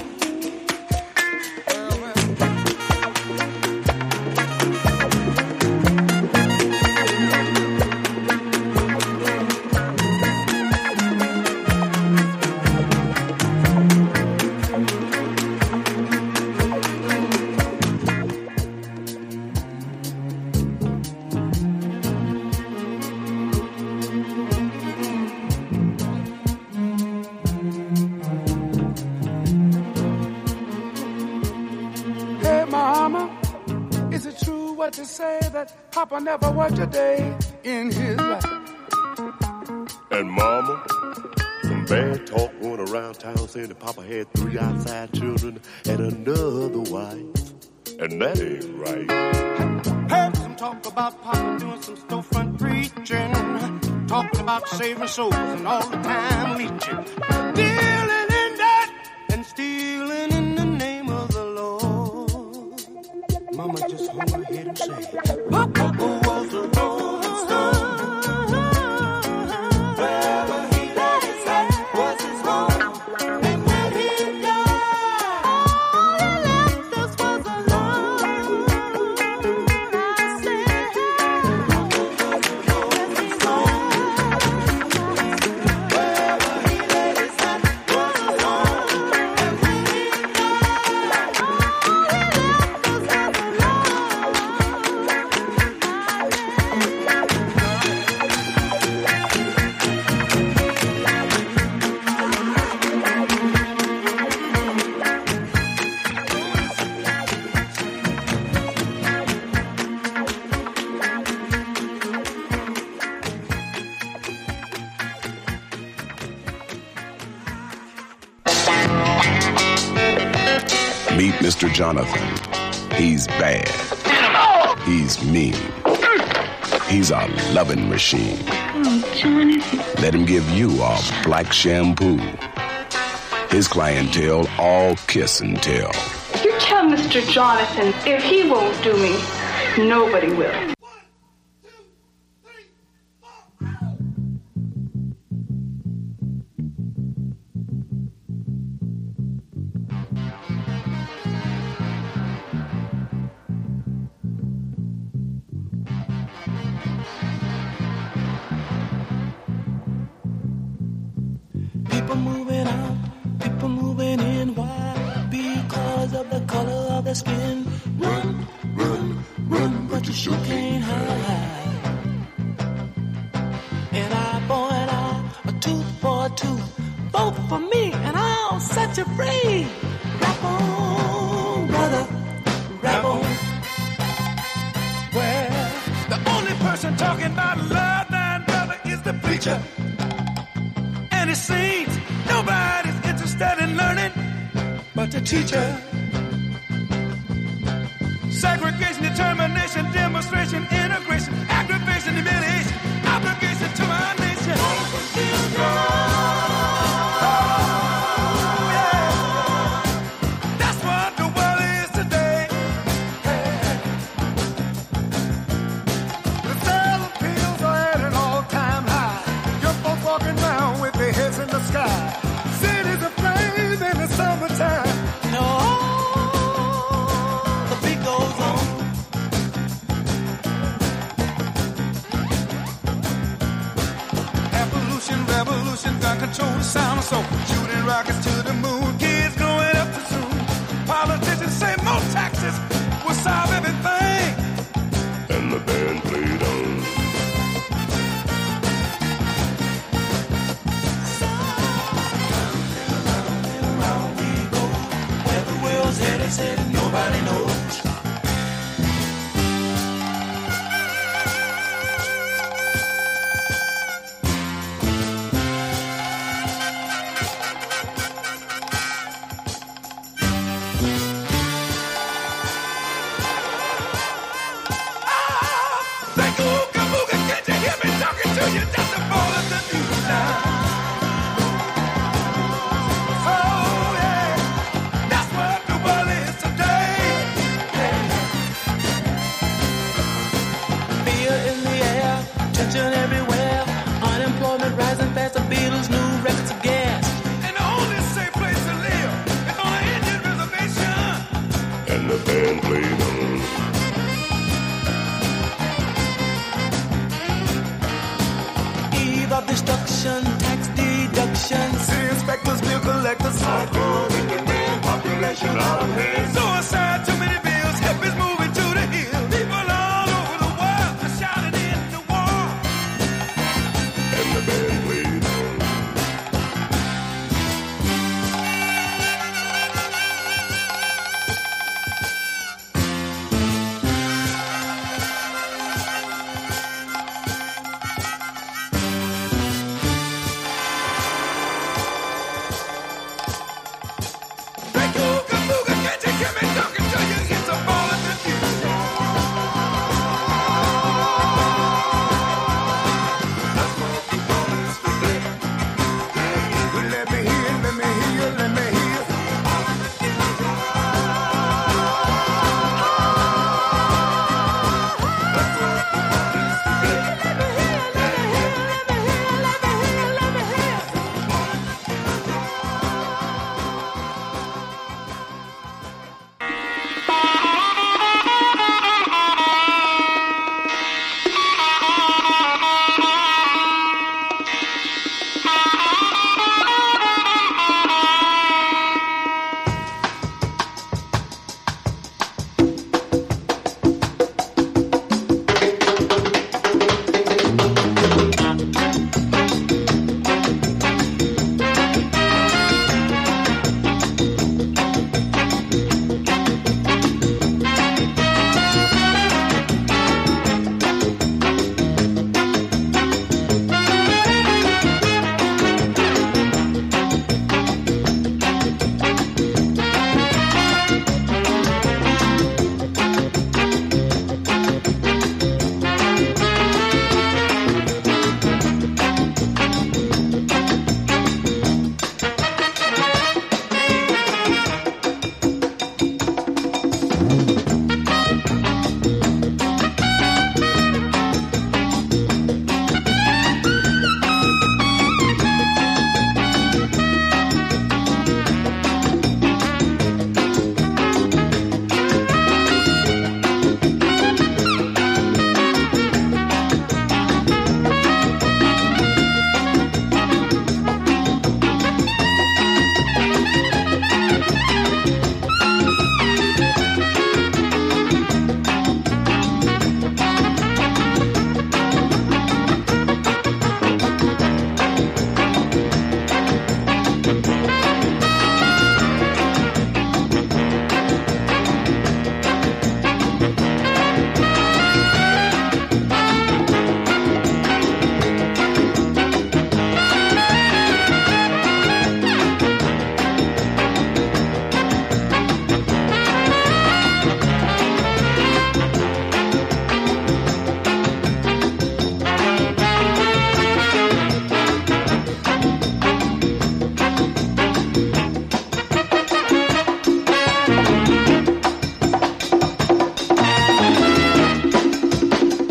Hey, Mama, is it true what they say that Papa never worked a day in his life? And Mama, some bad talk going around town saying that Papa had 3 outside children and another wife. And that ain't right. Heard some talk about Papa doing some storefront preaching, talking about saving souls and all the time leeching, dealing in that and stealing in the name of the Lord. mama just hold her head and say, Papa was a rolling stone. Wherever he laid his hat was his home. And when he died, all he left us was alone. I said, yes, he's home. Wherever he laid his hat was his home. And when he died, all he left us was Meet Mr. Jonathan. He's bad. He's mean. He's a loving machine. Oh, Jonathan. Let him give you a black shampoo. His clientele all kiss and tell. You tell Mr. Jonathan if he won't do me, nobody will. People moving out, people moving in. Why? Because of the color of their skin. Run, run, run, but you sure can't hide. An eye for an eye, a tooth for a tooth. Vote for me and I'll set you free. Rap on, brother, rap on. Well, the only person talking about love, thine brother, is the preacher. And it seems nobody's interested in learning but the teacher. Segregation, determination, demonstration, integration, aggravation, humiliation, obligation to our nation. Oh, yeah. That's what the world is today. The sale of pills are at an all-time high. Your folks walking around with their heads in the sky. Cities aflame in the summertime. No, the beat goes on. Evolution, revolution, gun control the sound of soul. Shooting rockets to the moon, kids growing up too soon. Politicians say more taxes will solve everything. And the band played on. Said nobody knows. Can't you hear me talking to you? Just the ball of the news now. Everywhere, unemployment rising fast, the Beatles, new records of gas. And the only safe place to live is on an Indian reservation. And the band played on. Eve of destruction, tax deduction. City inspectors, bill collectors.